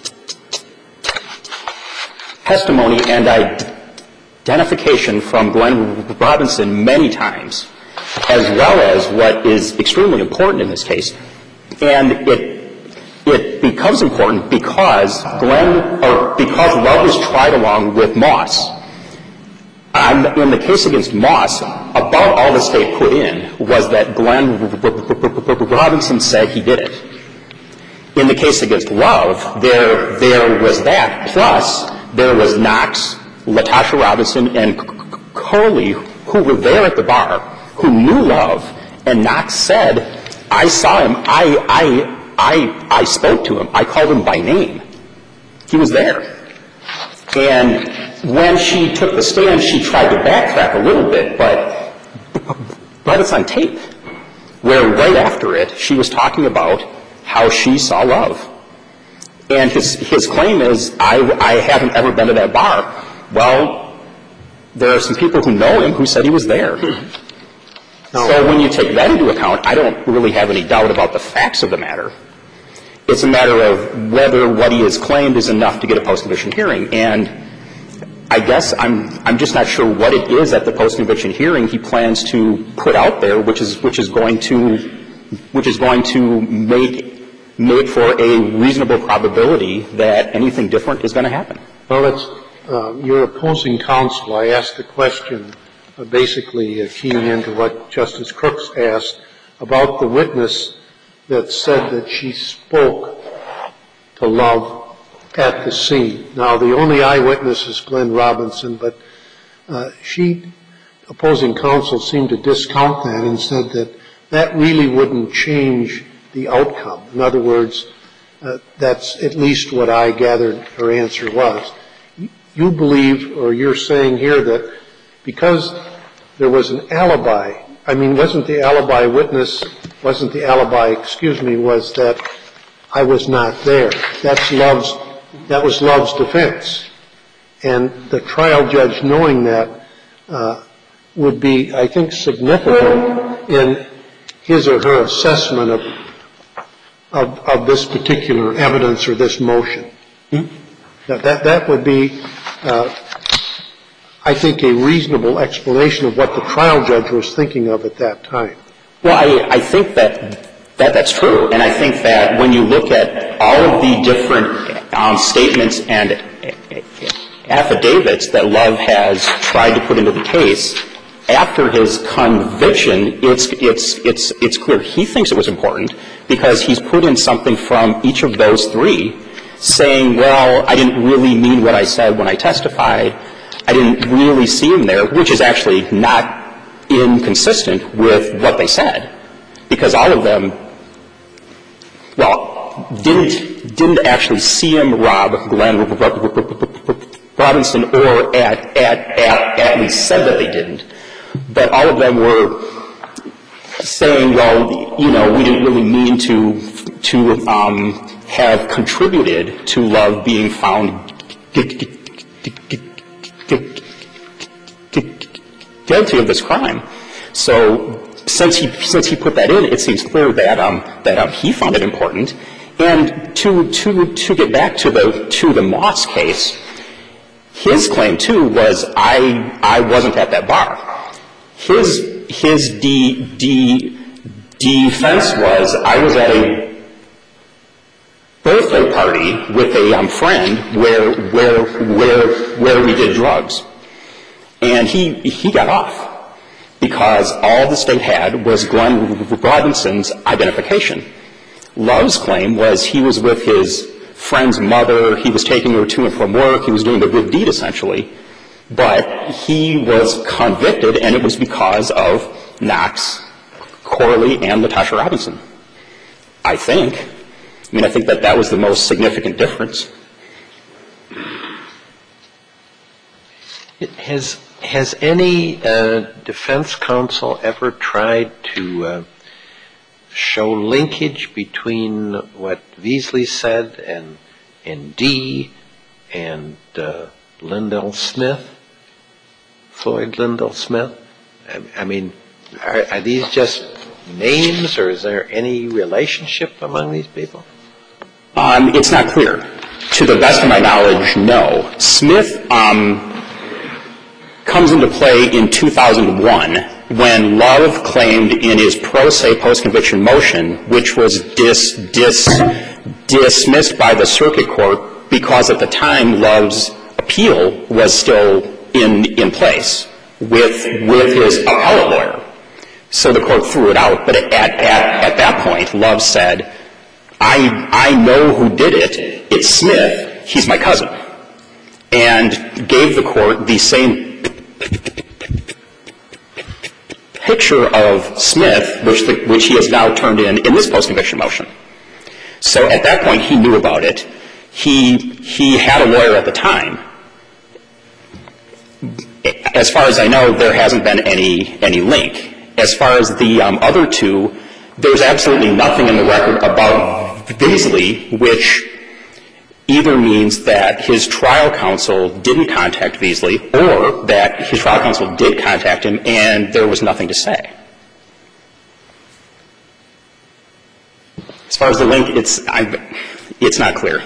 testimony and identification from Glenn Robinson many times, as well as what is extremely important in this case, and it it becomes important because Glenn, or because Love was tried along with Moss. Um, in the case against Moss, about all the state put in was that Glenn Robinson said he did it. In the case against Love, there there was that, plus there was Knox, Latasha Robinson, and Coley, who were there at the bar, who knew Love, and Knox said, I saw him, I, I, I, I spoke to him, I called him by name. He was there. And when she took the stand, she tried to backtrack a little bit, but, but it's on tape, where right after it, she was talking about how she saw Love. And his, his claim is, I, I haven't ever been to that bar. Well, there are some people who know him who said he was there. So when you take that into account, I don't really have any doubt about the facts of the matter. It's a matter of whether what he has claimed is enough to get a post-conviction hearing. And I guess I'm, I'm just not sure what it is at the post-conviction hearing he plans to put out there, which is, which is going to, which is going to make, make for a reasonable probability that anything different is going to happen. Well, it's, uh, your opposing counsel, I asked the question, uh, basically uh, keying into what Justice Crooks asked about the witness that said that she spoke to Love at the scene. Now, the only eyewitness is Glenn Robinson, but uh, she, opposing counsel, seemed to discount that and said that that really wouldn't change the outcome. In other words, uh, that's at least what I gathered her answer was. You believe, or you're saying here, that because there was an alibi, I mean, wasn't the alibi witness, wasn't the alibi, excuse me, was that I was not there. That's Love's, that was Love's defense. And the trial judge, knowing that, uh, would be, I think, significant in his or her assessment of, of, of this particular evidence or this motion. Mm-hmm. That, that, that would be, uh, I think, a reasonable explanation of what the trial judge was thinking of at that time. Well, I, I think that, that that's true. And I think that when you look at all of the different um, statements and affidavits that Love has tried to put into the case, after his conviction, it's, it's, it's, it's clear he thinks it was important because he's put in something from each of those three saying, well, I didn't really mean what I said when I testified. I didn't really see him there, which is actually not inconsistent with what they said, because all of them, well, didn't didn't actually see him rob Glenn Robinson, or at at at at least said that they didn't. But all of them were saying, well, you know, we didn't really mean to to um, have contributed to Love being found guilty of this crime. So since he since he put that in, it seems clear that um, that um, he found it important. And to to to get back to the to the Moss case, his claim too was I I wasn't at that bar. His his de, de, defense was I was at a birthday party with a um, friend where where where where we did drugs, and he he got off because all the state had was Glenn Robinson's identification. Love's claim was he was with his friend's mother, he was taking her to and from work, he was doing a good deed essentially, but he was convicted, and it was because of Knox, Corley, and Latasha Robinson. I think. I mean, I think that that was the most significant difference. Has has any uh, defense counsel ever tried to uh, show linkage between what Veasley said and and Dee and uh, Lyndall Smith, Floyd Lyndall Smith? I, I mean, are, are these just names, or is there any relationship among these people? Um, it's not clear. To the best of my knowledge, no. Smith um, comes into play in two thousand one when Love claimed in his pro se post-conviction motion, which was dis, dis, dismissed by the circuit court because at the time Love's appeal was still in, in place with, with his appellate lawyer. So the court threw it out. But at, at, at that point, Love said, I, I know who did it. It's Smith. He's my cousin. And gave the court the same picture of Smith, which, the, which he has now turned in in this post-conviction motion. So at that point, he knew about it. He, he had a lawyer at the time. As far as I know, there hasn't been any, any link. As far as the um, other two, there's absolutely nothing in the record about Veasley, which either means that his trial counsel didn't contact Veasley or that his trial counsel did contact him and there was nothing to say. As far as the link, it's, I, it's not clear.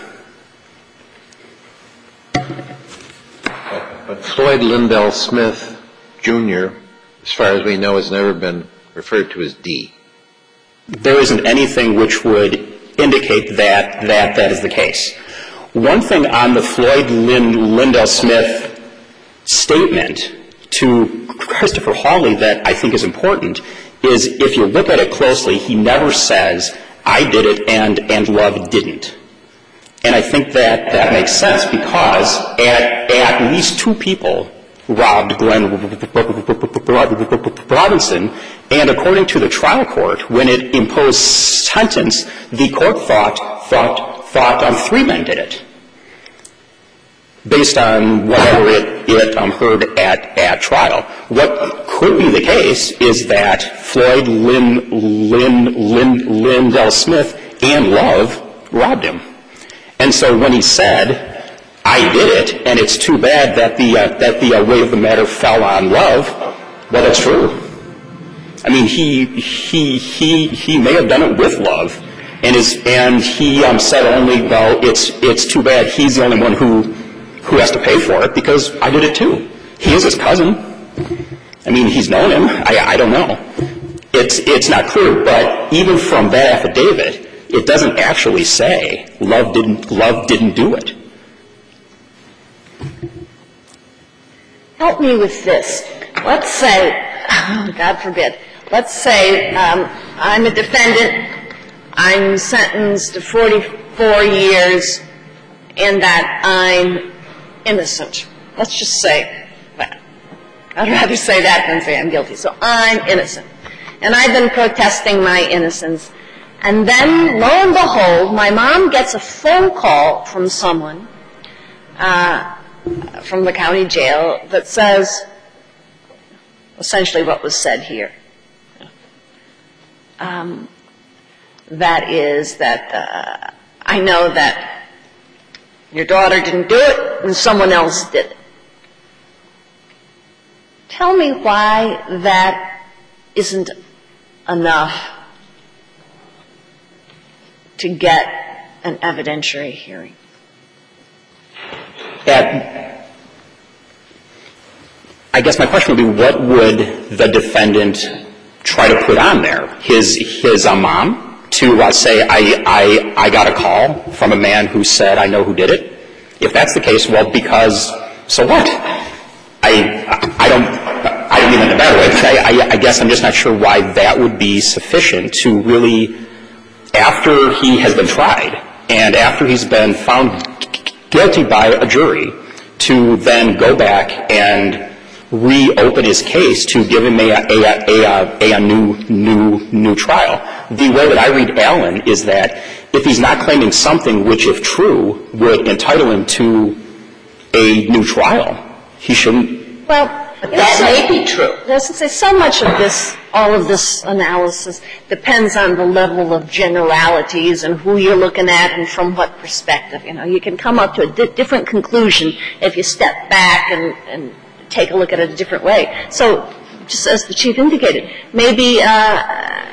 But Floyd Lyndall Smith, Junior, as far as we know, has never been referred to as D. There isn't anything which would indicate that that, that is the case. One thing on the Floyd Lynn, Lyndall Smith statement to Christopher Hawley that I think is important is if you look at it closely, he never says, I did it and, and Love didn't. And I think that that makes sense because at, at least two people robbed Glenn Robinson, and according to the trial court, when it imposed sentence, the court thought, thought, thought um, three men did it, based on whatever it, it um, heard at, at trial. What could be the case is that Floyd Lynn, Lynn, Lynn, Lyndall Smith and Love robbed him. And so when he said, I did it, and it's too bad that the uh, that the uh, weight of the matter fell on Love, well, that's true. I mean, he he he he may have done it with Love, and is and he um, said only, well, it's it's too bad he's the only one who who has to pay for it because I did it too. He is his cousin. I mean, he's known him. I I don't know. It's it's not clear, but even from that affidavit, it doesn't actually say Love didn't Love didn't do it. Help me with this. Let's say, God forbid, let's say um, I'm a defendant, I'm sentenced to forty-four years, and that I'm innocent. Let's just say that. I'd rather say that than say I'm guilty. So I'm innocent. And I've been protesting my innocence. And then, lo and behold, my mom gets a phone call from someone, uh, from the county jail that says essentially what was said here. Um, that is that uh, I know that your daughter didn't do it and someone else did it. Tell me why that isn't enough to get an evidentiary hearing. At, I guess my question would be, what would the defendant try to put on there? His his uh, mom to uh, say, I, I I got a call from a man who said, I know who did it? If that's the case, well, because, so what? I I don't I don't mean it in a bad way, but I, I, I guess I'm just not sure why that would be sufficient to really, after he has been tried and after he's been found guilty by a jury, to then go back and reopen his case to give him a, a, a, a, a new, new, new trial. The way that I read Allen is that if he's not claiming something which, if true, would entitle him to a new trial, he shouldn't Well, That may be true. Let's say so much of this, all of this analysis depends on the level of generalities and who you're looking at and from what perspective. You know, you can come up to a di- different conclusion if you step back and, and take a look at it a different way. So, just as the Chief indicated, maybe, uh,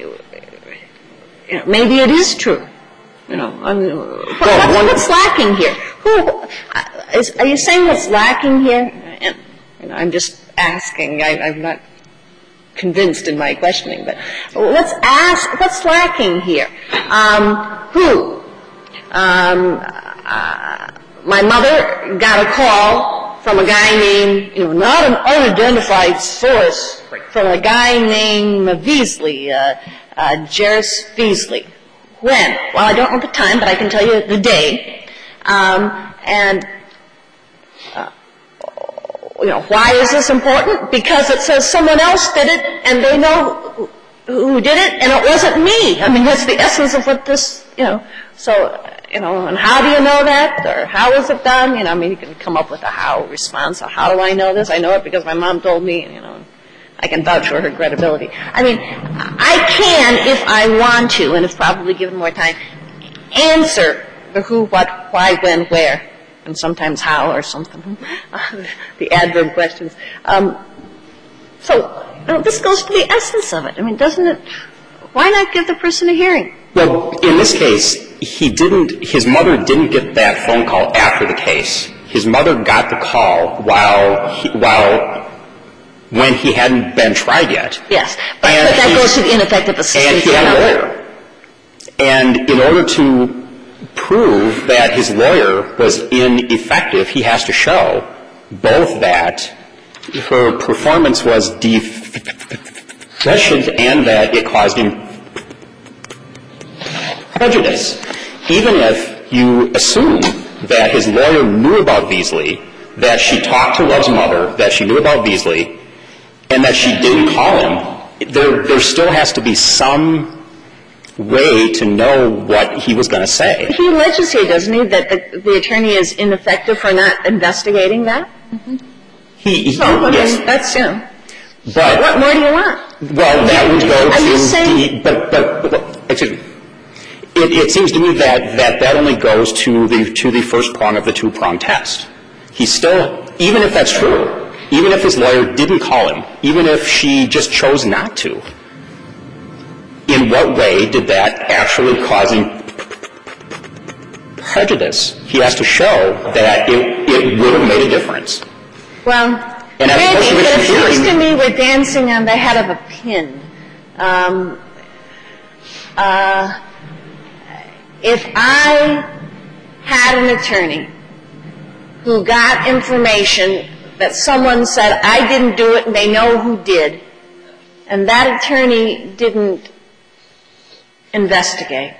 you know, maybe it is true. You know, I mean, what, what's, what's lacking here? Who, is, are you saying what's lacking here? And, you know, I'm just asking. I, I'm not convinced in my questioning, but let's ask, what's lacking here? Um, who? Um, uh, my mother got a call from a guy named, you know, not an unidentified source, from a guy named Beasley, uh, uh, Jairus Beasley. When? Well, I don't know the time, but I can tell you the day. Um, and, uh, you know, why is this important? Because it says someone else did it, and they know who did it, and it wasn't me. I mean, that's the essence of what this, you know. So, you know, and how do you know that? Or how was it done? You know, I mean, you can come up with a how response. So how do I know this? I know it because my mom told me, you know. I can vouch for her credibility. I mean, I can, if I want to, and if probably given more time, answer the who, what, why, when, where, and sometimes how or something, the adverb questions. Um, so, you know, this goes to the essence of it. I mean, doesn't it, why not give the person a hearing? Well, in this case, he didn't, his mother didn't get that phone call after the case. His mother got the call while, he, while, when he hadn't been tried yet. Yes, but, but that goes to the ineffective assistance. And he had a lawyer. And in order to prove that his lawyer was ineffective, he has to show both that her performance was deficient and that it caused him prejudice. Even if you assume that his lawyer knew about Beasley, that she talked to Love's mother, that she knew about Beasley, and that she didn't call him, there, there still has to be some way to know what he was going to say. He alleges here, doesn't he, that the, the attorney is ineffective for not investigating that? Mm-hmm. He, he so, I yes. mean, that's him. But what more do you want? Well, that would go Are to you saying, the, but, but, but excuse me. It, it seems to me that, that that only goes to the, to the first prong of the two-prong test. He's still, even if that's true, even if his lawyer didn't call him, even if she just chose not to, in what way did that actually cause him prejudice? He has to show that it, it would have made a difference. Well, and really, it seems to me we're dancing on the head of a pin. Um, uh, if I had an attorney who got information that someone said, I didn't do it and they know who did, and that attorney didn't investigate.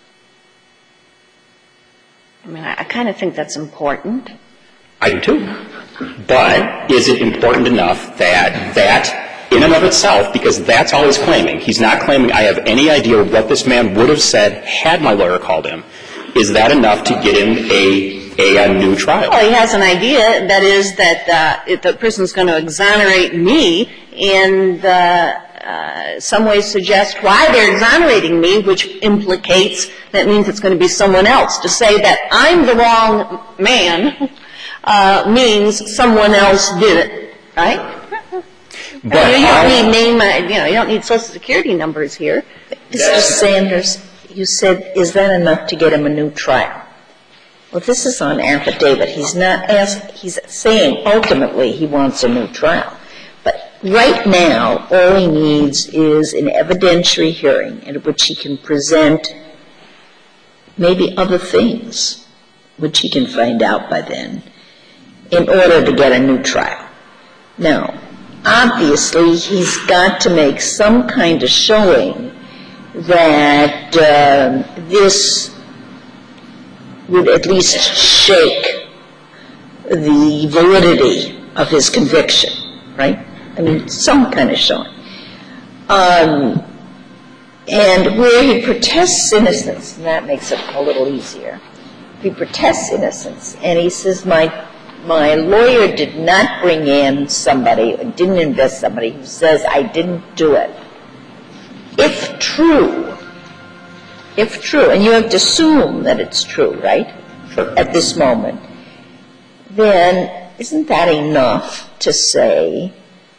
I mean, I, I kind of think that's important. I do too. But is it important enough that that, in and of itself, because that's all he's claiming, he's not claiming I have any idea what this man would have said had my lawyer called him, is that enough to get him a A, a new trial? Well, he has an idea, that is that uh, if the person's going to exonerate me and uh, uh, some way suggest why they're exonerating me, which implicates, that means it's going to be someone else. To say that I'm the wrong man uh, means someone else did it, right? But I mean, you don't need name, uh, you know, you don't need Social Security numbers here. Mister Sanders, you said, is that enough to get him a new trial? Well, this is on affidavit. He's not asking, he's saying ultimately he wants a new trial. But right now, all he needs is an evidentiary hearing in which he can present maybe other things, which he can find out by then, in order to get a new trial. Now, obviously, he's got to make some kind of showing that uh, this would at least shake the validity of his conviction, right? I mean, some kind of showing. Um, and where he protests innocence, and that makes it a little easier. If he protests innocence, and he says, my my lawyer did not bring in somebody, didn't invest somebody who says I didn't do it. If true, if true, and you have to assume that it's true, right, at this moment, then isn't that enough to say,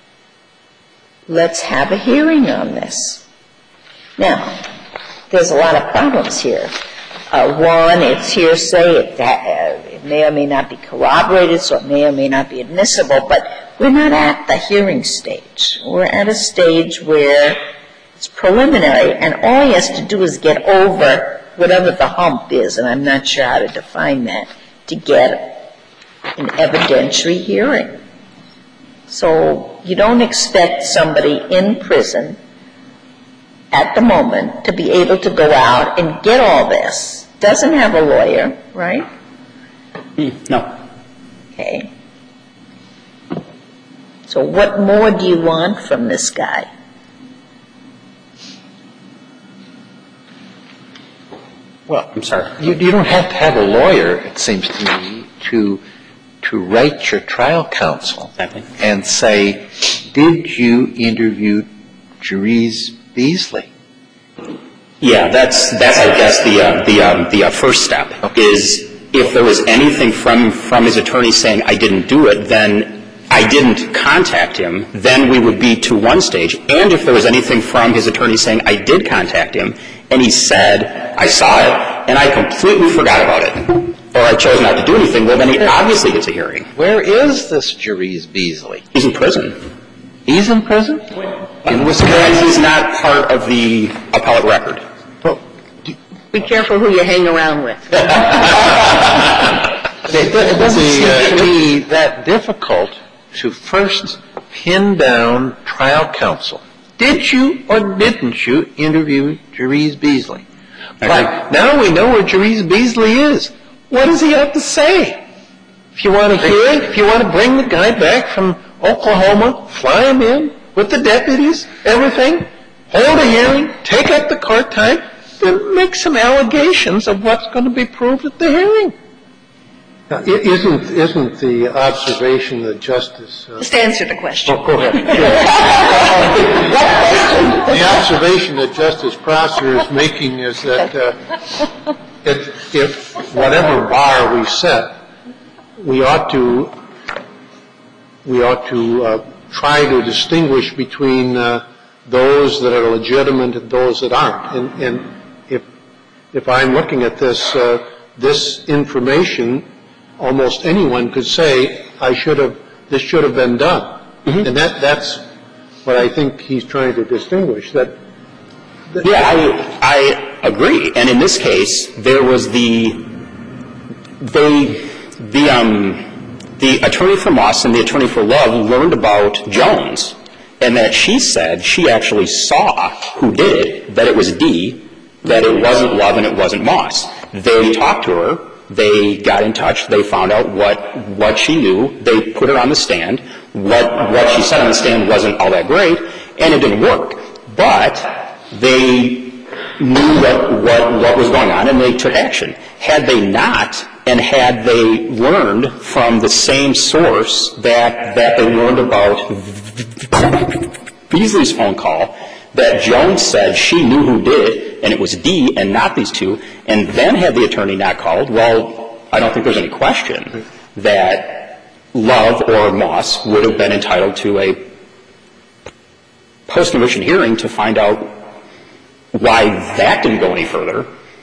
let's have a hearing on this? Now, there's a lot of problems here. Uh, one, it's hearsay. It, uh, it may or may not be corroborated, so it may or may not be admissible. But we're not at the hearing stage. We're at a stage where it's preliminary, and all he has to do is get over whatever the hump is, and I'm not sure how to define that, to get an evidentiary hearing. So you don't expect somebody in prison at the moment to be able to go out and get all this. Doesn't have a lawyer, right? Mm, no. Okay. So what more do you want from this guy? Well, I'm sorry. You, you don't have to have a lawyer, it seems to me, to to write your trial counsel Exactly. and say, did you interview Jerice Beasley? Yeah, that's that's I guess the uh, the um, the uh, first step is if there was anything from from his attorney saying I didn't do it, then I didn't contact him. Then we would be to one stage. And if there was anything from his attorney saying I did contact him, and he said I saw it and I completely forgot about it, or I chose not to do anything, well then he obviously gets a hearing. Where is this Jerice Beasley? He's in prison. He's in prison? In Wisconsin, he's not part of the appellate record. Be careful who you hang around with. It doesn't seem to me that difficult to first pin down trial counsel. Did you or didn't you interview Jerice Beasley? But now we know where Jerice Beasley is. What does he have to say? If you want to hear it, if you want to bring the guy back from Oklahoma, fly him in with the deputies, everything, hold a hearing, take up the court time, then make some allegations of what's going to be proved at the hearing. Now, isn't, isn't the observation that Justice... Uh, Just answer the question. Oh, go ahead. The observation that Justice Prosser is making is that uh, if, if whatever bar we set, we ought to we ought to uh, try to distinguish between uh, those that are legitimate and those that aren't. And, and if if I'm looking at this uh, this information, almost anyone could say I should have this should have been done, mm-hmm. and that that's what I think he's trying to distinguish. That, that yeah, I I agree. And in this case, there was the they the um the attorney for Moss and the attorney for Love learned about Jones, and that she said she actually saw who did it, that it was Dee, that it wasn't Love and it wasn't Moss. They talked to her. They got in touch. They found out what what she knew. They put her on the stand. What what she said on the stand wasn't all that great, and it didn't work. But they knew what what, what was going on, and they took action. Had they not, and had they learned from the same source that that they learned about Beasley's phone call, that Jones said she knew who did it, and it was Dee and not these two, and then had the attorney not called, well, I don't think there's any question that Love or Moss would have been entitled to a post-conviction hearing to find out why that didn't go any further.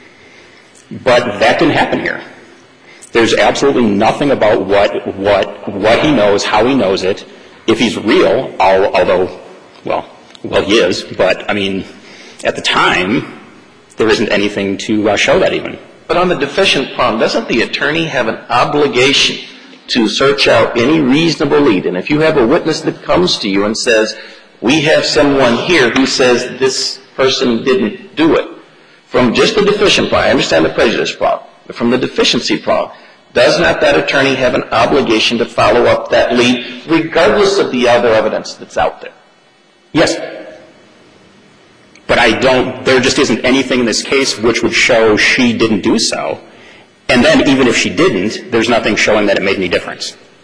But that didn't happen here. There's absolutely nothing about what what what he knows, how he knows it, if he's real, although, well, well, he is, but, I mean, at the time, there isn't anything to uh, show that even. But on the deficient prong, doesn't the attorney have an obligation to search out any reasonable lead? And if you have a witness that comes to you and says, we have someone here who says this person didn't do it, from just the deficient prong, I understand the prejudice prong, but from the deficiency prong, does not that attorney have an obligation to follow up that lead, regardless of the other evidence that's out there? Yes. But I don't, there just isn't anything in this case which would show she didn't do so. And then even if she didn't, there's nothing showing that it made any difference.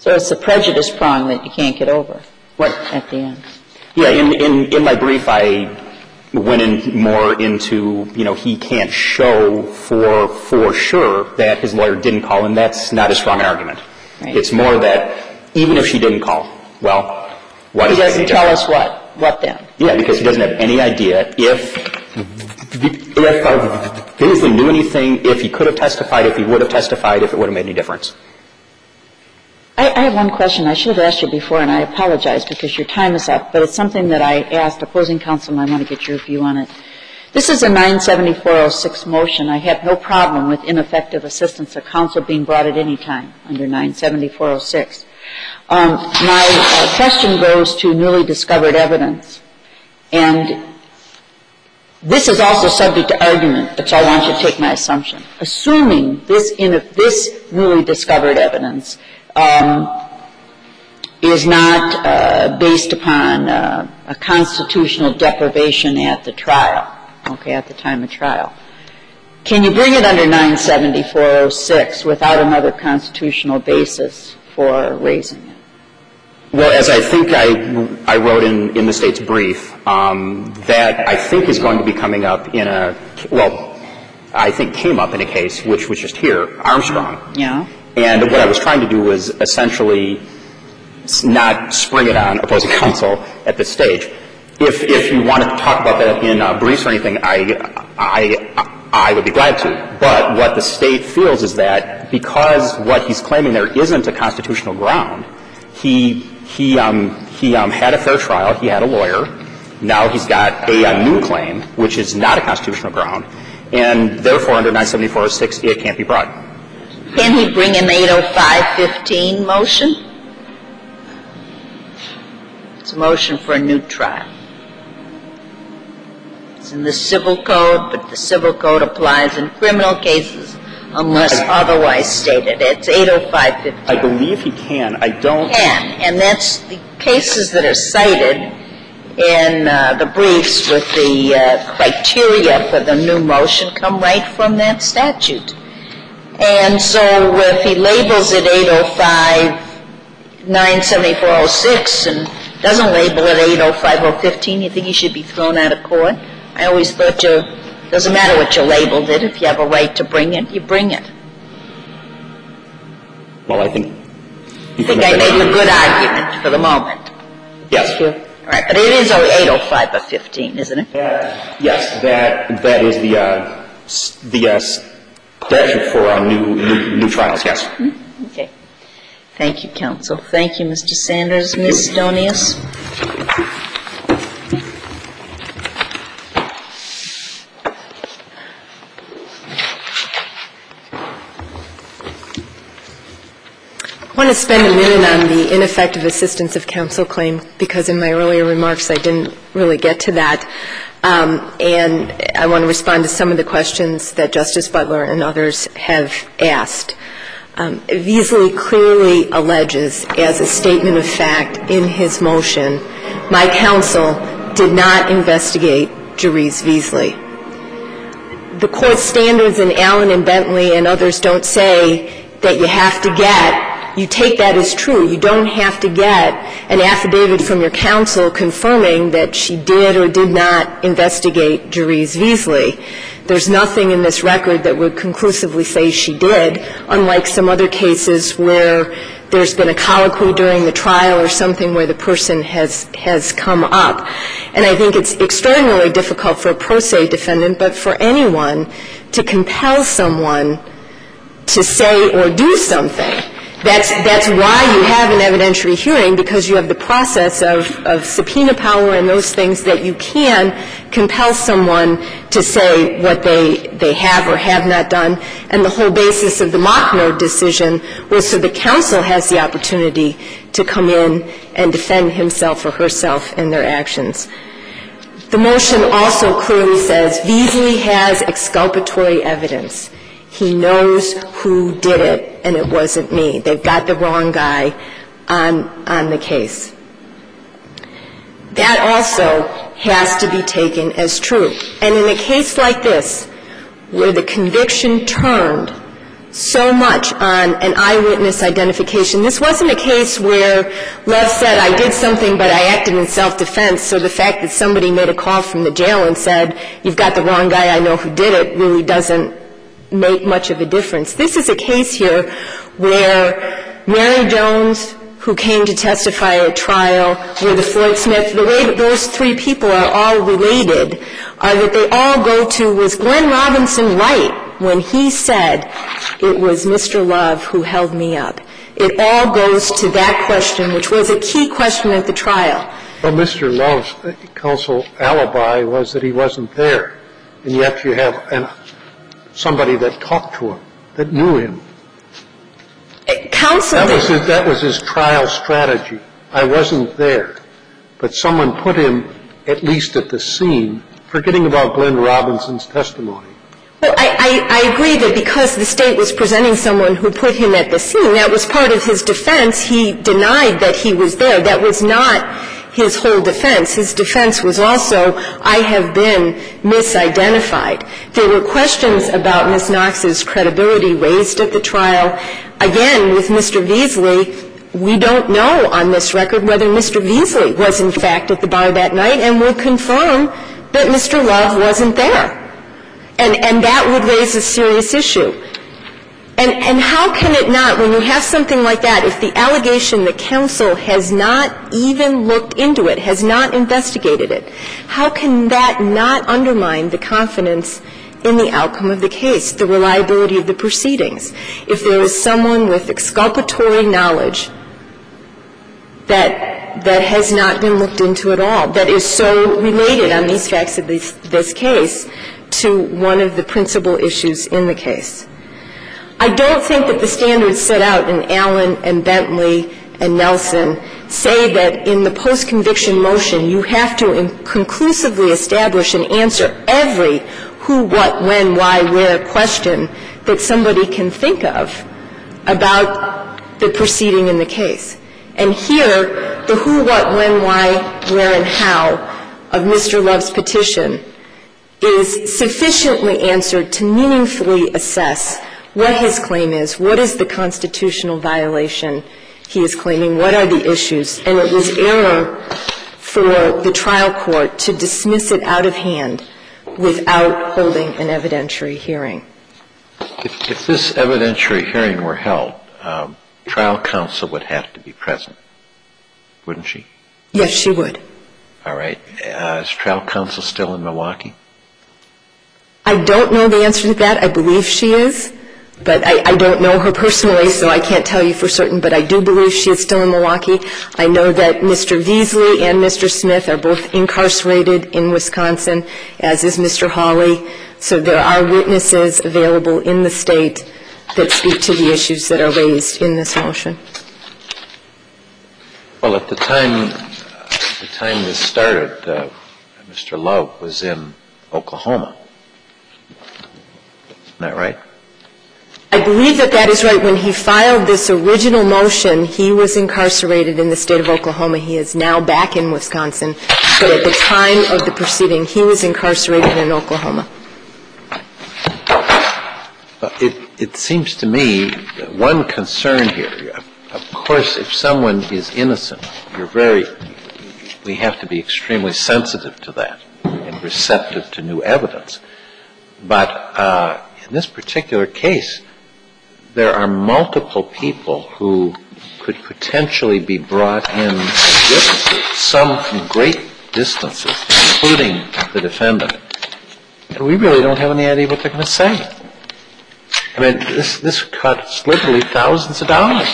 So it's the prejudice prong that you can't get over Right. at the end. Yeah, in, in, in my brief, I went in more into, you know, he can't show for, for sure that his lawyer didn't call, and that's not as strong an argument. Right. It's more that even if she didn't call, well, what He is doesn't tell us what. What then? Yeah, because he doesn't have any idea if, if uh, Beasley knew anything, if he could have testified, if he would have testified, if it would have made any difference. I, I have one question. I should have asked you before, and I apologize because your time is up, but it's something that I asked opposing counsel, and I want to get your view on it. This is a nine seventy-four oh six motion. I have no problem with ineffective assistance of counsel being brought at any time under nine seventy-four oh six. Um, my uh, question goes to newly discovered evidence, and this is also subject to argument, but so I want you to take my assumption. Assuming this, in a, this newly discovered evidence um, is not uh, based upon uh, a constitutional deprivation at the trial, okay, at the time of trial, can you bring it under nine seventy-four oh six without another constitutional basis for raising it? Well, as I think I, I wrote in, in the State's brief, um, that I think is going to be coming up in a, well, I think came up in a case which was just here, Armstrong. Yeah. And what I was trying to do was essentially not spring it on opposing counsel at this stage. If, if you wanted to talk about that in uh, briefs or anything, I, I, I would be glad to. But what the State feels is that because what he's claiming there isn't a constitutional ground, he, he, um, he um, had a fair trial, he had a lawyer, now he's got a, a new claim, which is not a constitutional ground, and therefore under nine seventy-four oh six it can't be brought. Can he bring an eight oh five fifteen motion? It's a motion for a new trial. It's in the civil code, but the civil code applies in criminal cases unless otherwise stated. It's eight oh five fifteen. I believe he can. I don't. Can, and that's the cases that are cited in uh, the briefs with the uh, criteria for the new motion come right from that statute. And so if he labels it eight oh five nine seventy-four oh six and doesn't label it eight oh five oh fifteen, you think he should be thrown out of court? I always thought you, doesn't matter what you labeled it, if you have a right to bring it, you bring it. Well, I think. I think I made a good argument for the moment. Yes. All right, but it is eight oh five oh fifteen, isn't it? That, yes, that that is the uh, the uh, statute for uh, new, new new trials. Yes. Mm-hmm. Okay. Thank you, counsel. Thank you, Mister Sanders. Miz Stonius. I want to spend a minute on the ineffective assistance of counsel claim because in my earlier remarks I didn't really get to that. Um, and I want to respond to some of the questions that Justice Butler and others have asked. Um, Veasley clearly alleges as a statement of fact in his motion, my counsel did not investigate Jerice Veasley. The court standards in Allen and Bentley and others don't say that you have to get, you take that as true. You don't have to get an affidavit from your counsel confirming that she did or did not investigate Jerice Veasley. There's nothing in this record that would conclusively say she did, unlike some other cases where there's been a colloquy during the trial or something where the person has, has come up. And I think it's extraordinarily difficult for a pro se defendant, but for anyone to compel someone to say or do something. That's, that's why you have an evidentiary hearing, because you have the process of, of subpoena power and those things that you can compel someone to say what they, they have or have not done. And the whole basis of the Mockner decision was so the counsel has the opportunity to come in and defend himself or herself in their actions. The motion also clearly says Veasley has exculpatory evidence. He knows who did it, and it wasn't me. They've got the wrong guy on, on the case. That also has to be taken as true. And in a case like this, where the conviction turned so much on an eyewitness identification. This wasn't a case where Love said, I did something, but I acted in self-defense, so the fact that somebody made a call from the jail and said, you've got the wrong guy, I know who did it, really doesn't make much of a difference. This is a case here where Mary Jones, who came to testify at trial, where the Floyd Smith, the way that those three people are all related, are that they all go to, was Glenn Robinson right when he said it was Mister Love who held me up? It all goes to that question, which was a key question at the trial. Well, Mister Love's counsel alibi was that he wasn't there, and yet you have an, somebody that talked to him, that knew him. Counsel, that was his, that was his trial strategy. I wasn't there, but someone put him at least at the scene, forgetting about Glenn Robinson's testimony. Well, I, I, I agree that because the State was presenting someone who put him at the scene, that was part of his defense. He denied that he was there. That was not his whole defense. His defense was also, I have been misidentified. There were questions about Miz Knox's credibility raised at the trial. Again, with Mister Veasley, we don't know on this record whether Mister Veasley was in fact at the bar that night, and will confirm that Mister Love wasn't there. And, and that would raise a serious issue. And, and how can it not, when you have something like that, if the allegation that counsel has not even looked into it, has not investigated it, how can that not undermine the confidence in the outcome of the case, the reliability of the proceedings? If there is someone with exculpatory knowledge that, that has not been looked into at all, that is so related on these facts of this, this case to one of the principal issues in the case. I don't think that the standards set out in Allen and Bentley and Nelson say that in the post-conviction motion you have to conclusively establish and answer every who, what, when, why, where question that somebody can think of about the proceeding in the case. And here, the who, what, when, why, where, and how of Mister Love's petition is sufficiently answered to meaningfully assess what his claim is, what is the constitutional violation he is claiming, what are the issues. And it was error for the trial court to dismiss it out of hand without holding an evidentiary hearing. If, if this evidentiary hearing were held, um, trial counsel would have to be present, wouldn't she? Yes, she would. All right. Uh, is trial counsel still in Milwaukee? I don't know the answer to that. I believe she is, but I, I don't know her personally, so I can't tell you for certain, but I do believe she is still in Milwaukee. I know that Mister Veasley and Mister Smith are both incarcerated in Wisconsin, as is Mister Hawley, so there are witnesses available in the state that speak to the issues that are raised in this motion. Well, at the time, at the time this started, uh, Mister Love was in Oklahoma. Isn't that right? I believe that that is right. When he filed this original motion, he was incarcerated in the state of Oklahoma. He is now back in Wisconsin. But at the time of the proceeding, he was incarcerated in Oklahoma. It, it seems to me that one concern here, of, of course, if someone is innocent, you're very, we have to be extremely sensitive to that and receptive to new evidence. But uh, in this particular case, there are multiple people who could potentially be brought in as witnesses, some from great distances, including the defendant. And we really don't have any idea what they're going to say. I mean, this, this cuts literally thousands of dollars.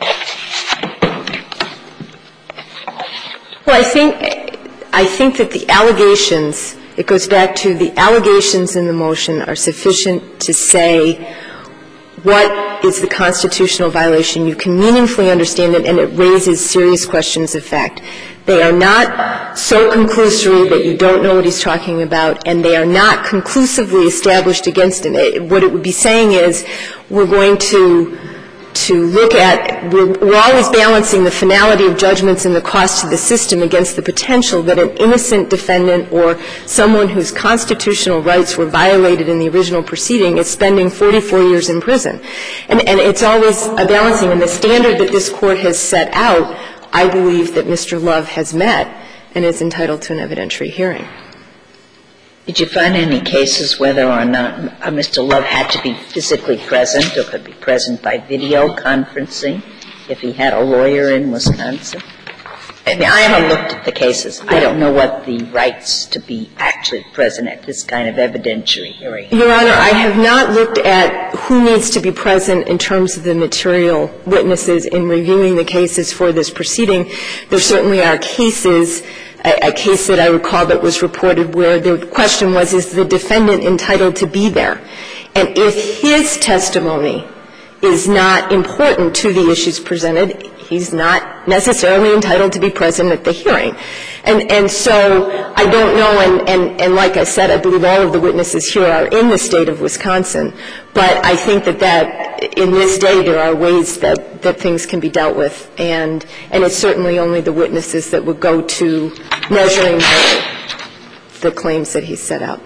Well, I think, I think that the allegations, it goes back to the allegations in the motion are sufficient to say what is the constitutional violation. You can meaningfully understand it, and it raises serious questions of fact. They are not so conclusory that you don't know what he's talking about, and they are not conclusively established against him. It, what it would be saying is we're going to to look at, we're, we're always balancing the finality of judgments and the cost to the system against the potential that an innocent defendant or someone whose constitutional rights were violated in the original proceeding is spending forty-four years in prison. And, and it's always a balancing. And the standard that this Court has set out, I believe that Mister Love has met and is entitled to an evidentiary hearing. Did you find any cases whether or not uh, Mister Love had to be physically present or could be present by video conferencing if he had a lawyer in Wisconsin? I mean, I haven't looked at the cases. I don't know what the rights to be actually present at this kind of evidentiary hearing. Your Honor, I have not looked at who needs to be present in terms of the material witnesses in reviewing the cases for this proceeding. There certainly are cases, a, a case that I recall that was reported where the question was, is the defendant entitled to be there? And if his testimony is not important to the issues presented, he's not necessarily entitled to be present at the hearing. And, and so I don't know, and, and, and like I said, I believe all of the witnesses here are in the state of Wisconsin, but I think that, that in this day there are ways that, that things can be dealt with, and, and it's certainly only the witnesses that would go to measuring the, the claims that he set out.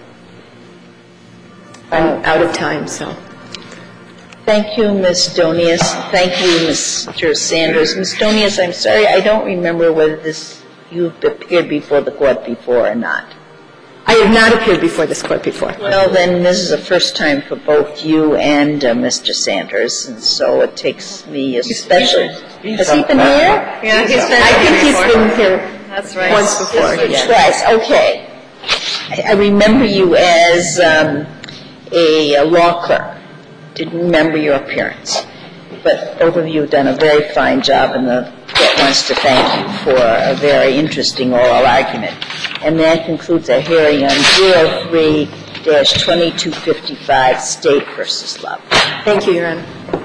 I'm out of time, so. Thank you, Miz Donius. Thank you, Mister Sanders. Miz Donius, I'm sorry, I don't remember whether this you've appeared before the Court before or not. I have not appeared before this Court before. Well, then this is the first time for both you and uh, Mister Sanders, and so it takes me especially. Has he been here? Yeah, he's been I think here he's been here That's right. once before. Yes, twice. Okay. I, I remember you as um, a, a law clerk. Didn't remember your appearance. But both of you have done a very fine job, and the Court wants to thank you for a very interesting oral argument. And that concludes our hearing on zero three dash twenty-two fifty-five, State versus Love. Thank you, Your Honor.